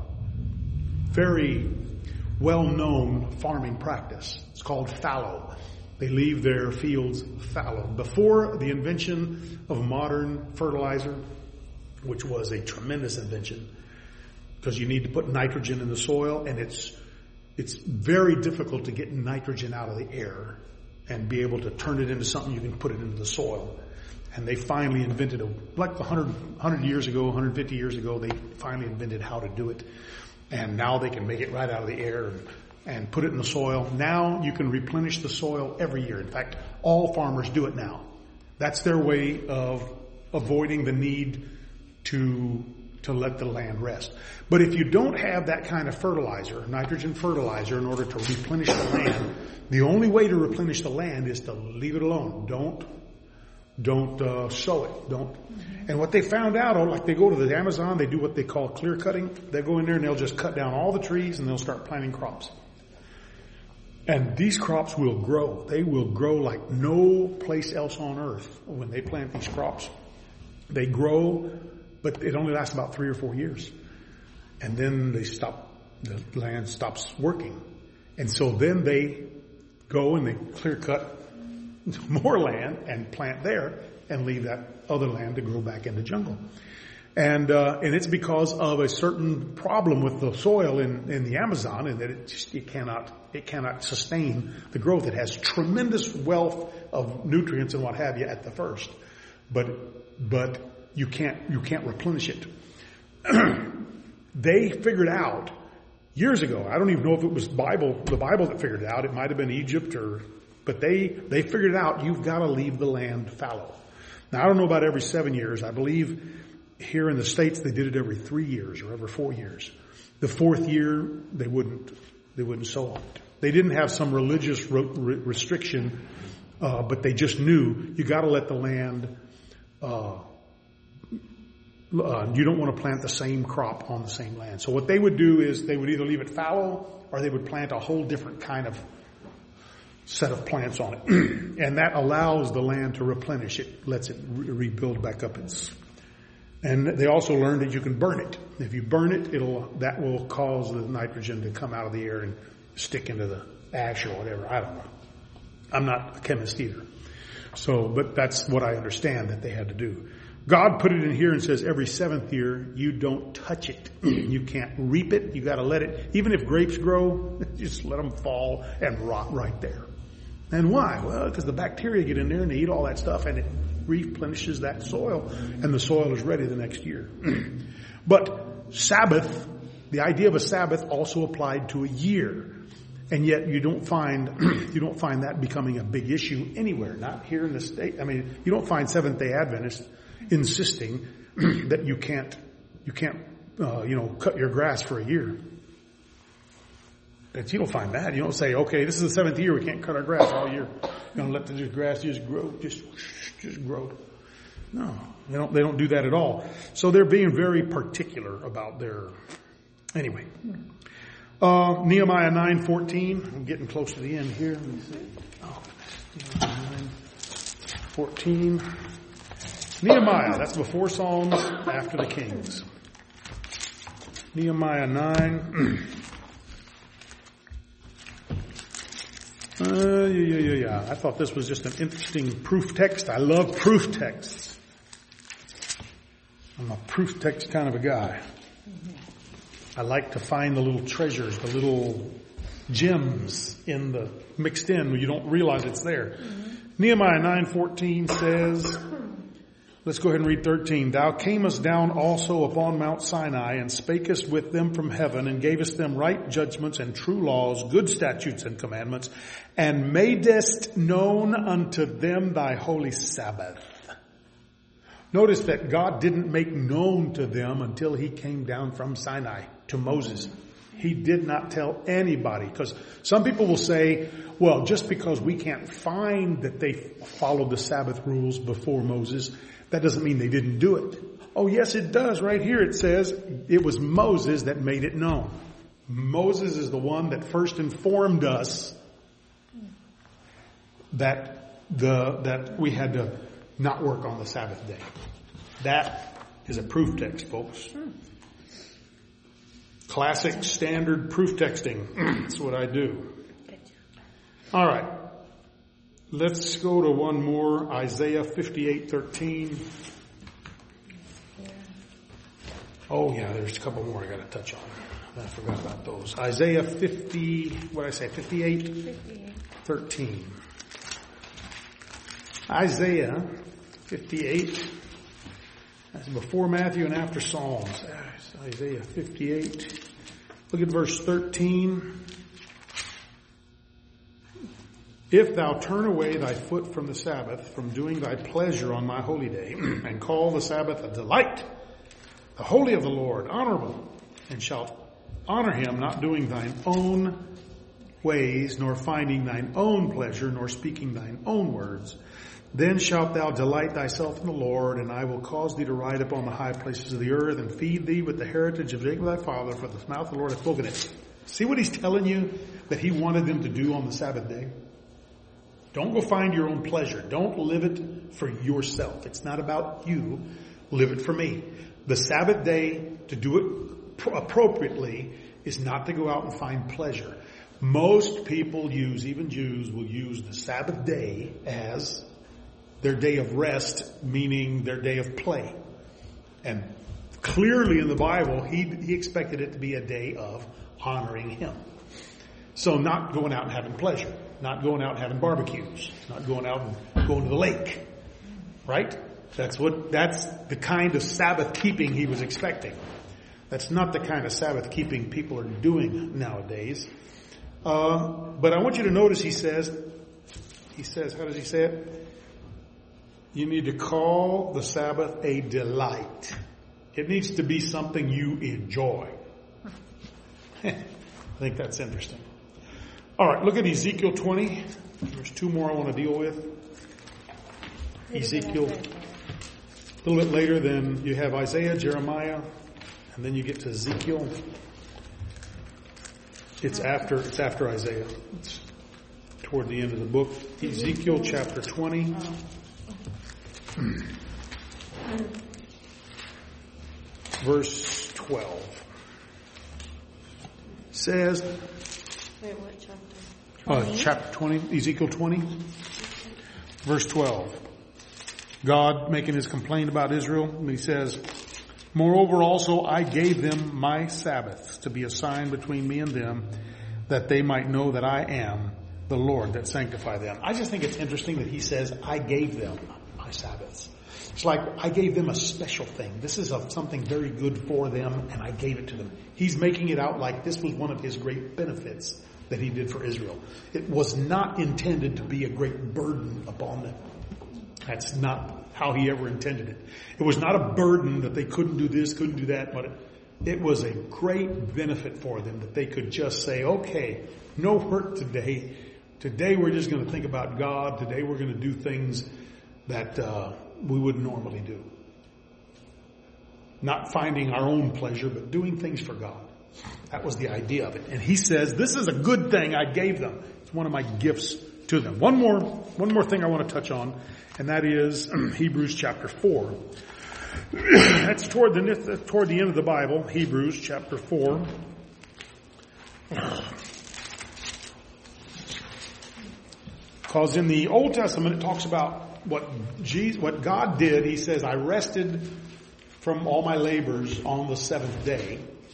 very well-known farming practice. It's called fallow. They leave their fields fallow. Before the invention of modern fertilizer, which was a tremendous invention, because you need to put nitrogen in the soil, and it's it's very difficult to get nitrogen out of the air and be able to turn it into something you can put it into the soil. And they finally invented, a, like one hundred, one hundred years ago, one hundred fifty years ago, they finally invented how to do it. And now they can make it right out of the air and, and put it in the soil. Now you can replenish the soil every year. In fact, all farmers do it now. That's their way of avoiding the need to to let the land rest. But if you don't have that kind of fertilizer, nitrogen fertilizer, in order to replenish the land, the only way to replenish the land is to leave it alone. Don't Don't uh, sow it. Don't. And what they found out, oh, like they go to the Amazon, they do what they call clear cutting. They go in there and they'll just cut down all the trees and they'll start planting crops. And these crops will grow. They will grow like no place else on earth when they plant these crops. They grow, but it only lasts about three or four years. And then they stop, the land stops working. And so then they go and they clear cut more land and plant there and leave that other land to grow back into jungle. And, uh, and it's because of a certain problem with the soil in, in the Amazon, and that it just, it cannot, it cannot sustain the growth. It has tremendous wealth of nutrients and what have you at the first, but, but you can't, you can't replenish it. They figured out years ago, I don't even know if it was Bible, the Bible that figured it out. It might have been Egypt or, but they, they figured out you've got to leave the land fallow. Now I don't know about every seven years. I believe here in the States they did it every three years or every four years. The fourth year they wouldn't, they wouldn't sow on it. They didn't have some religious re- restriction, uh, but they just knew you got to let the land, uh, Uh, you don't want to plant the same crop on the same land. So what they would do is they would either leave it fallow or they would plant a whole different kind of set of plants on it. And that allows the land to replenish it, lets it re- rebuild back up its. And they also learned that you can burn it. If you burn it, it'll, that will cause the nitrogen to come out of the air and stick into the ash or whatever. I don't know. I'm not a chemist either. So, but that's what I understand that they had to do. God put it in here and says every seventh year you don't touch it. You can't reap it. You got to let it. Even if grapes grow, just let them fall and rot right there. And why? Well, because the bacteria get in there and they eat all that stuff and it replenishes that soil and the soil is ready the next year. But Sabbath, the idea of a Sabbath also applied to a year. And yet you don't find, you don't find that becoming a big issue anywhere. Not here in the state. I mean, you don't find Seventh-day Adventists insisting that you can't, you can't, uh, you know, cut your grass for a year. It's, you don't find that. You don't say, okay, this is the seventh year, we can't cut our grass all year. You know, let the grass just grow, just, just grow. No, they don't, they don't do that at all. So they're being very particular about their, anyway. Uh, Nehemiah nine fourteen. I'm getting close to the end here. Let me see. Oh, Nehemiah nine fourteen. Nehemiah, that's before Psalms, after the Kings. Nehemiah nine. uh, yeah, yeah, yeah, yeah. I thought this was just an interesting proof text. I love proof texts. I'm a proof text kind of a guy. I like to find the little treasures, the little gems in the mixed in when you don't realize it's there. Mm-hmm. Nehemiah nine fourteen says, let's go ahead and read thirteen. Thou camest down also upon Mount Sinai and spakest with them from heaven and gavest them right judgments and true laws, good statutes and commandments, and madest known unto them thy holy Sabbath. Notice that God didn't make known to them until he came down from Sinai to Moses. He did not tell anybody, because some people will say, well, just because we can't find that they followed the Sabbath rules before Moses, that doesn't mean they didn't do it. Oh, yes, it does. Right here it says it was Moses that made it known. Moses is the one that first informed us that the that we had to not work on the Sabbath day. That is a proof text, folks. Classic standard proof texting. That's what I do. All right. Let's go to one more. Isaiah fifty-eight thirteen. Oh yeah, there's a couple more I got to touch on. I forgot about those. Isaiah fifty, what did I say, fifty-eight thirteen. Isaiah fifty-eight. That's before Matthew and after Psalms. Isaiah fifty-eight. Look at verse thirteen. If thou turn away thy foot from the Sabbath, from doing thy pleasure on my holy day, and call the Sabbath a delight, the holy of the Lord honorable, and shalt honor him, not doing thine own ways, nor finding thine own pleasure, nor speaking thine own words, Then shalt thou delight thyself in the Lord, and I will cause thee to ride upon the high places of the earth, and feed thee with the heritage of Jacob thy father, for the mouth of the Lord hath spoken it. See what he's telling you that he wanted them to do on the Sabbath day? Don't go find your own pleasure. Don't live it for yourself. It's not about you. Live it for me. The Sabbath day, to do it appropriately, is not to go out and find pleasure. Most people use, even Jews, will use the Sabbath day as their day of rest, meaning their day of play. And clearly in the Bible, he, he expected it to be a day of honoring him. So not going out and having pleasure, not going out and having barbecues, not going out and going to the lake, right? That's what, that's the kind of Sabbath keeping he was expecting. That's not the kind of Sabbath keeping people are doing nowadays. Uh, but I want you to notice he says, he says, how does he say it? You need to call the Sabbath a delight. It needs to be something you enjoy. I think that's interesting. All right, look at Ezekiel twenty. There's two more I want to deal with. Ezekiel, a little bit later, then you have Isaiah, Jeremiah, and then you get to Ezekiel. It's after, it's after Isaiah. It's toward the end of the book. Ezekiel chapter twenty. Verse twelve says, Wait, what chapter? Uh, chapter twenty, Ezekiel twenty, verse twelve. God making his complaint about Israel, and he says, moreover also I gave them my Sabbaths to be a sign between me and them, that they might know that I am the Lord that sanctify them. I just think it's interesting that he says, I gave them my Sabbaths. It's like I gave them a special thing. This is a, something very good for them, and I gave it to them. He's making it out like this was one of his great benefits that he did for Israel. It was not intended to be a great burden upon them. That's not how he ever intended it. It was not a burden that they couldn't do this, couldn't do that, but it, it was a great benefit for them that they could just say, okay, no work today. Today we're just going to think about God. Today we're going to do things that uh, we wouldn't normally do. Not finding our own pleasure, but doing things for God. That was the idea of it. And he says, this is a good thing I gave them. It's one of my gifts to them. One more, one more thing I want to touch on, and that is Hebrews chapter four. That's toward the, toward the end of the Bible, Hebrews chapter four. Because in the Old Testament it talks about what Jesus, what God did. He says, I rested from all my labors on the seventh day.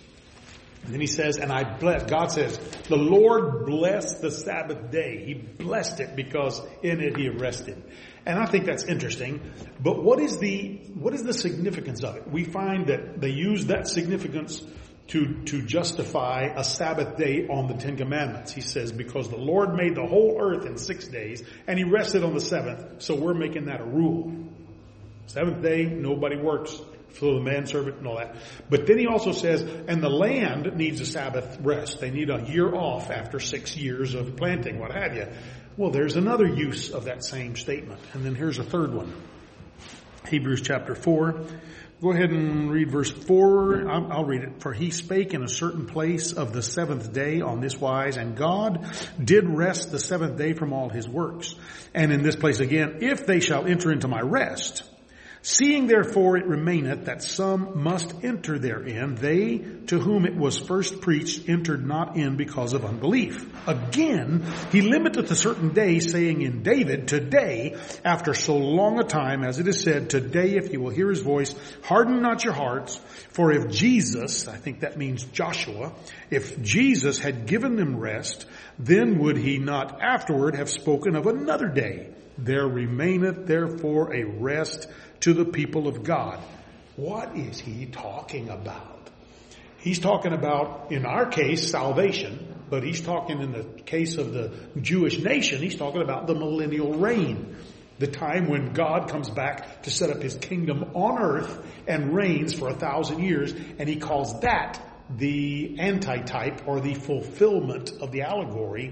And then he says, and I blessed, God says, the Lord blessed the Sabbath day. He blessed it because in it he rested. And I think that's interesting. But what is the, what is the significance of it? We find that they use that significance to, to justify a Sabbath day on the Ten Commandments. He says, because the Lord made the whole earth in six days and he rested on the seventh. So we're making that a rule. Seventh day, nobody works. So the manservant and all that. But then he also says, and the land needs a Sabbath rest. They need a year off after six years of planting, what have you. Well, there's another use of that same statement. And then here's a third one. Hebrews chapter four. Go ahead and read verse four. I'll, I'll read it. For he spake in a certain place of the seventh day on this wise, and God did rest the seventh day from all his works. And in this place again, if they shall enter into my rest, seeing therefore it remaineth that some must enter therein, they to whom it was first preached entered not in because of unbelief. Again, he limiteth a certain day, saying in David, today, after so long a time, as it is said, today if you will hear his voice, harden not your hearts. For if Jesus, I think that means Joshua, if Jesus had given them rest, then would he not afterward have spoken of another day? There remaineth therefore a rest to the people of God. What is he talking about? He's talking about, in our case, salvation, but he's talking in the case of the Jewish nation, he's talking about the millennial reign. The time when God comes back to set up his kingdom on earth and reigns for a thousand years, and he calls that the antitype or the fulfillment of the allegory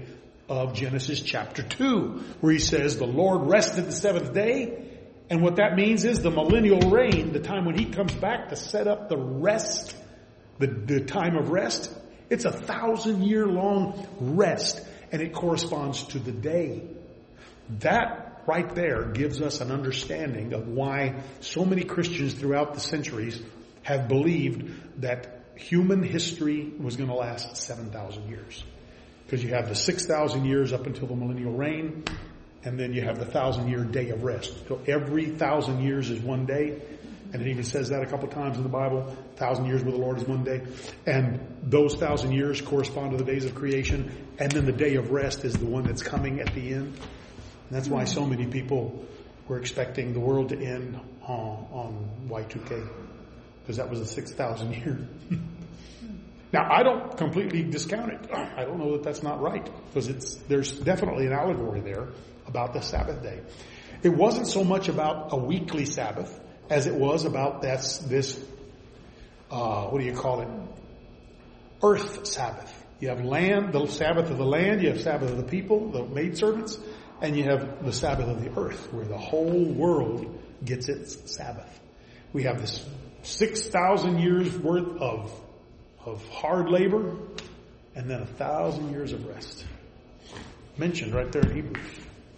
of Genesis chapter two, where he says the Lord rested the seventh day. And what that means is the millennial reign, the time when he comes back to set up the rest, the, the time of rest. It's a thousand year long rest, and it corresponds to the day. That right there gives us an understanding of why so many Christians throughout the centuries have believed that human history was going to last seven thousand years. Because you have the six thousand years up until the millennial reign, and then you have the thousand year day of rest. So every thousand years is one day. And it even says that a couple times in the Bible. Thousand years with the Lord is one day. And those thousand years correspond to the days of creation. And then the day of rest is the one that's coming at the end. And that's why so many people were expecting the world to end on, on Y two K. Because that was the six thousand year. Now, I don't completely discount it. I don't know that that's not right. Because it's there's definitely an allegory there about the Sabbath day. It wasn't so much about a weekly Sabbath as it was about that's this, uh, what do you call it? Earth Sabbath. You have land, the Sabbath of the land, you have Sabbath of the people, the maidservants, and you have the Sabbath of the earth, where the whole world gets its Sabbath. We have this six thousand years worth of, of hard labor, and then a thousand years of rest. Mentioned right there in Hebrews.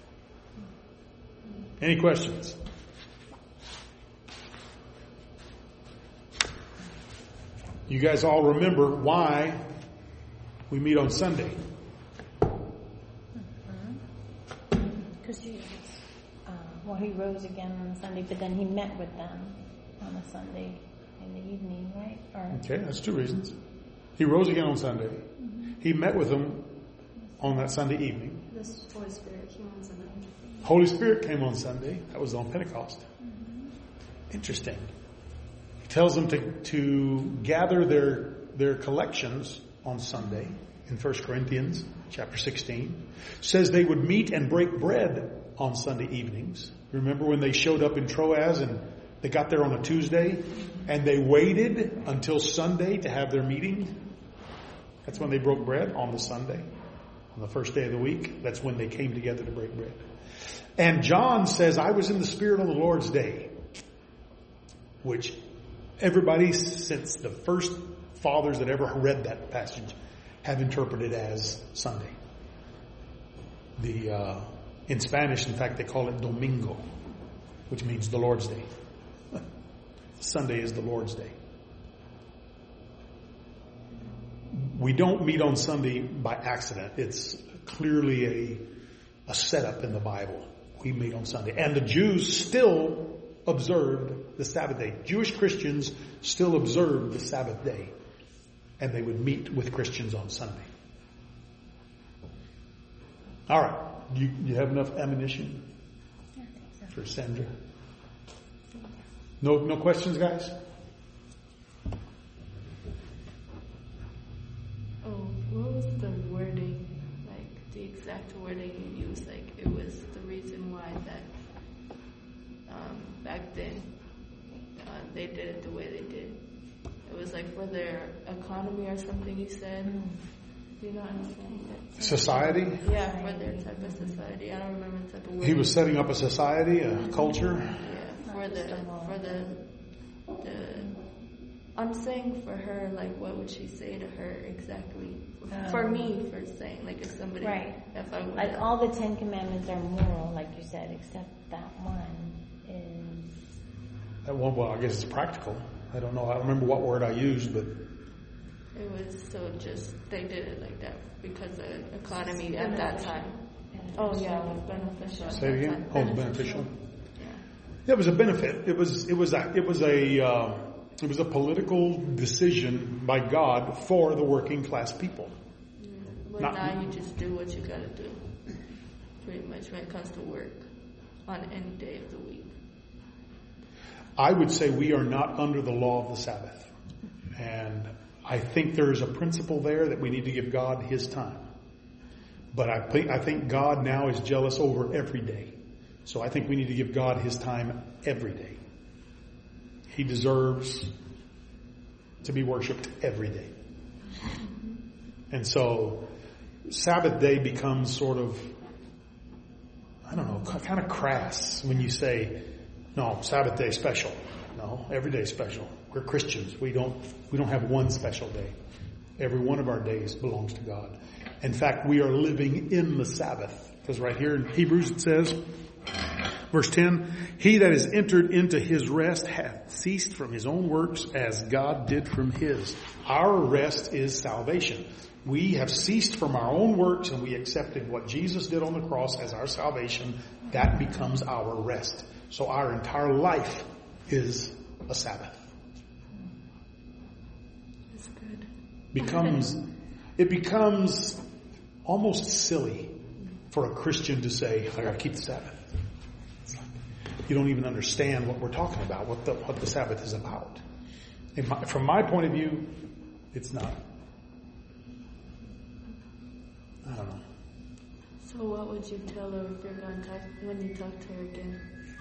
Any questions? You guys all remember why we meet on Sunday. Because Jesus, uh, well, he rose again on Sunday, but then he met with them on a Sunday in the evening, right? Or, Okay, that's two reasons. He rose again on Sunday. Mm-hmm. He met with them on that Sunday evening. The Holy Spirit came on Sunday. Holy Spirit came on Sunday. That was on Pentecost. Mm-hmm. Interesting. He tells them to, to gather their, their collections on Sunday in First Corinthians chapter sixteen. Says they would meet and break bread on Sunday evenings. Remember when they showed up in Troas and they got there on a Tuesday and they waited until Sunday to have their meeting? That's when they broke bread, on the Sunday. On the first day of the week. That's when they came together to break bread. And John says, I was in the Spirit on the Lord's day. Which everybody since the first fathers that ever read that passage have interpreted as Sunday. The uh, in Spanish, in fact, they call it Domingo, which means the Lord's Day. Sunday is the Lord's Day. We don't meet on Sunday by accident. It's clearly a, a setup in the Bible. We meet on Sunday. And the Jews still observed the Sabbath day. Jewish Christians still observed the Sabbath day. And they would meet with Christians on Sunday. All right. You, you have enough ammunition for Sandra? No, no questions, guys? Oh, what was the wording? Like the exact wording you used? Like it was the reason why that um, back then uh, they did it the way they did. It was like for their economy or something. You said. Do you know what I'm saying? Society? Yeah, for their type of society. I don't remember the type of word. He was setting up a society, a culture. Yeah, for the for the the. I'm saying for her, like, what would she say to her exactly? Um, for me, for saying, like, if somebody, right? If I would, like all the Ten Commandments are moral, like you said, except that one is. That one, well, I guess it's practical. I don't know. I don't remember what word I used, but. It was so just, they did it like that because of the economy at that time. Oh yeah, it was beneficial. Say it again? Oh, it was beneficial. Yeah. Yeah, it was a benefit. It was, it was a, it was a, uh, it was a political decision by God for the working class people. Yeah. But Not, now you just do what you gotta do. Pretty much when it comes to work on any day of the week. I would say we are not under the law of the Sabbath. And I think there is a principle there that we need to give God His time. But I think, I think God now is jealous over every day. So I think we need to give God His time every day. He deserves to be worshipped every day. And so Sabbath day becomes sort of, I don't know, kind of crass when you say, no, Sabbath day special. No, every day special. We're Christians. We don't, we don't have one special day. Every one of our days belongs to God. In fact, we are living in the Sabbath. Because right here in Hebrews it says, verse ten, he that is entered into his rest hath ceased from his own works as God did from his. Our rest is salvation. We have ceased from our own works and we accepted what Jesus did on the cross as our salvation. That becomes our rest. So our entire life is a Sabbath. That's good. Becomes, it becomes almost silly for a Christian to say, I gotta keep the Sabbath. You don't even understand what we're talking about, what the, what the Sabbath is about. In my, from my point of view, it's not. I don't know. So what would you tell her if you're going to talk, when you talk to her again?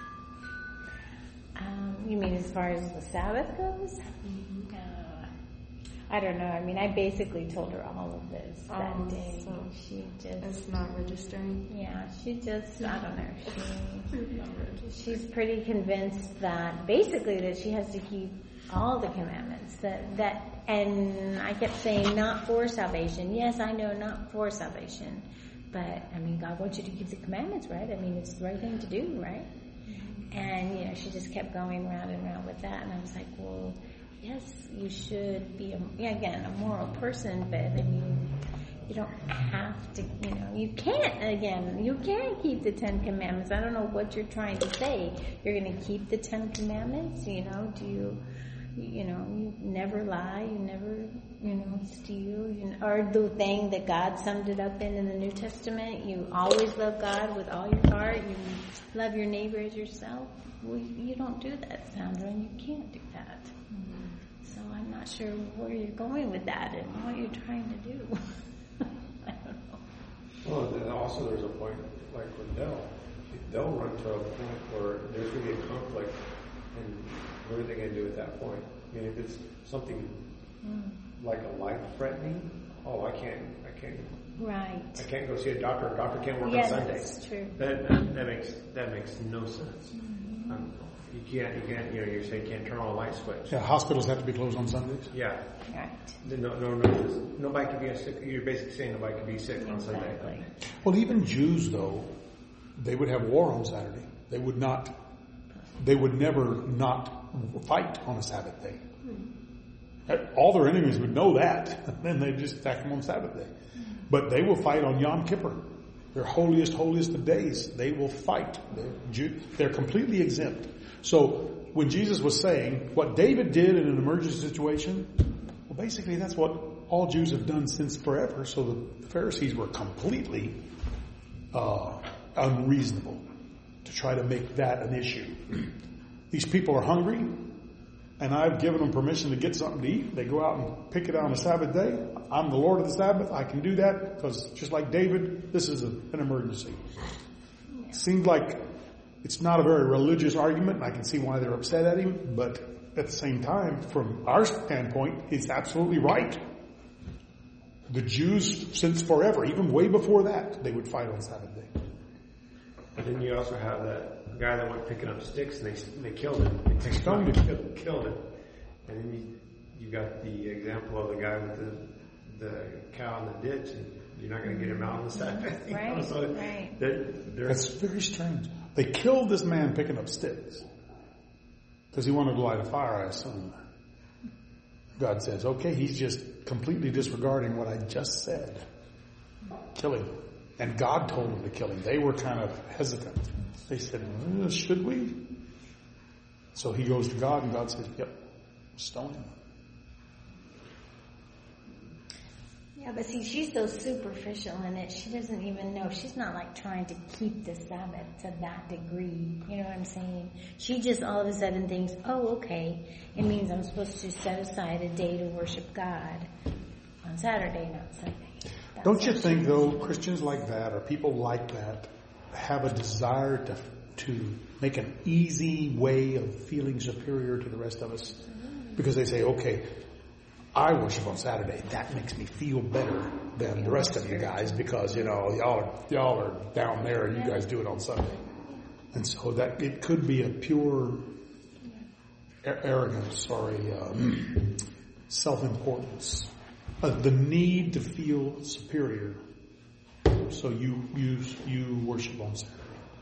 Um, you mean as far as the Sabbath goes? Mm-hmm. Uh, I don't know. I mean, I basically told her all of this that Oh, day. so She just, It's not registering? yeah, she just, I don't know. She, Not registering. she's pretty convinced that basically that she has to keep all the commandments. That that, and I kept saying not for salvation. Yes, I know, not for salvation, but I mean, God wants you to keep the commandments, right? I mean, it's the right thing to do, right? And, you know, she just kept going round and round with that. And I was like, well, yes, you should be, a, yeah, again, a moral person, but, I mean, you don't have to, you know, you can't, again, you can't keep the Ten Commandments. I don't know what you're trying to say. You're going to keep the Ten Commandments, you know, do you, you know, you never lie, you never, you know, steal, you know, or the thing that God summed it up in in the New Testament, you always love God with all your heart, you love your neighbor as yourself. Well, you don't do that, Sandra, and you can't do that. Mm-hmm. So I'm not sure where you're going with that and what you're trying to do. I don't know. Well, then also there's a point, like with Dell, they'll run to a point where there's going to be a conflict, and what are they going to do at that point? I mean, if it's something mm. like a life-threatening, oh, I can't, I can't, right. I can't go see a doctor. A doctor can't work yeah, on Sundays. That's true. That, that that makes that makes no sense. Mm-hmm. Um, you can't, you can't, you know, you're saying you can't turn on a light switch. Yeah, hospitals have to be closed on Sundays. Yeah. Right. No, no, no. Nobody can be a sick. You're basically saying nobody can be sick on Sunday. Exactly. Well, even Jews, though, they would have war on Saturday. They would not, they would never not fight on a Sabbath day. All their enemies would know that. Then they'd just attack them on Sabbath day. But they will fight on Yom Kippur. Their holiest, holiest of days. They will fight. They're, Jew, they're completely exempt. So when Jesus was saying what David did in an emergency situation, well, basically that's what all Jews have done since forever. So the Pharisees were completely uh, unreasonable to try to make that an issue. These people are hungry, and I've given them permission to get something to eat. They go out and pick it out on a Sabbath day. I'm the Lord of the Sabbath. I can do that because just like David, this is a, an emergency. Yeah. Seems like it's not a very religious argument, and I can see why they're upset at him, but at the same time, from our standpoint, it's absolutely right. The Jews, since forever, even way before that, they would fight on Sabbath day. But then you also have that guy that went picking up sticks and they they killed him. They stoned him. Killed, killed him. And then you you got the example of the guy with the the cow in the ditch, and you're not going to get him out on the Sabbath. Right. So right. They're, they're, That's very strange. They killed this man picking up sticks because he wanted to light a fire, I assume. God says, okay, he's just completely disregarding what I just said. Kill him. And God told them to kill him. They were kind of hesitant. They said, well, should we? So he goes to God, and God says, yep, stone him. Yeah, but see, she's so superficial in it, she doesn't even know. She's not like trying to keep the Sabbath to that degree. You know what I'm saying? She just all of a sudden thinks, oh, okay, it means I'm supposed to set aside a day to worship God on Saturday, not Sunday. That's Don't you think, though, Christians like that, or people like that, have a desire to to make an easy way of feeling superior to the rest of us? Because they say, okay, I worship on Saturday. That makes me feel better than the rest of you guys because, you know, y'all are, y'all are down there and you guys do it on Sunday. And so that it could be a pure arrogance or a um, self-importance. Uh, the need to feel superior. So you, you, you worship on Saturday.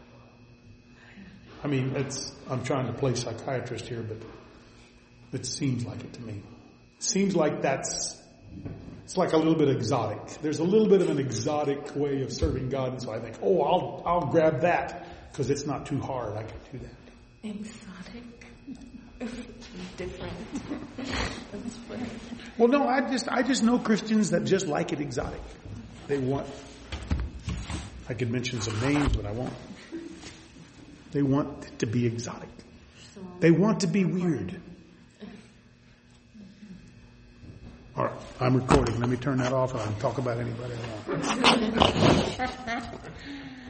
I mean, it's, I'm trying to play psychiatrist here, but it seems like it to me. It seems like that's, it's like a little bit exotic. There's a little bit of an exotic way of serving God, and so I think, oh, I'll, I'll grab that because it's not too hard. I can do that. Exotic. Different. That's funny. Well, no, I just, I just know Christians that just like it exotic. They want, I could mention some names, but I won't. They want it to be exotic. They want to be weird. All right, I'm recording. Let me turn that off and I can talk about anybody I want.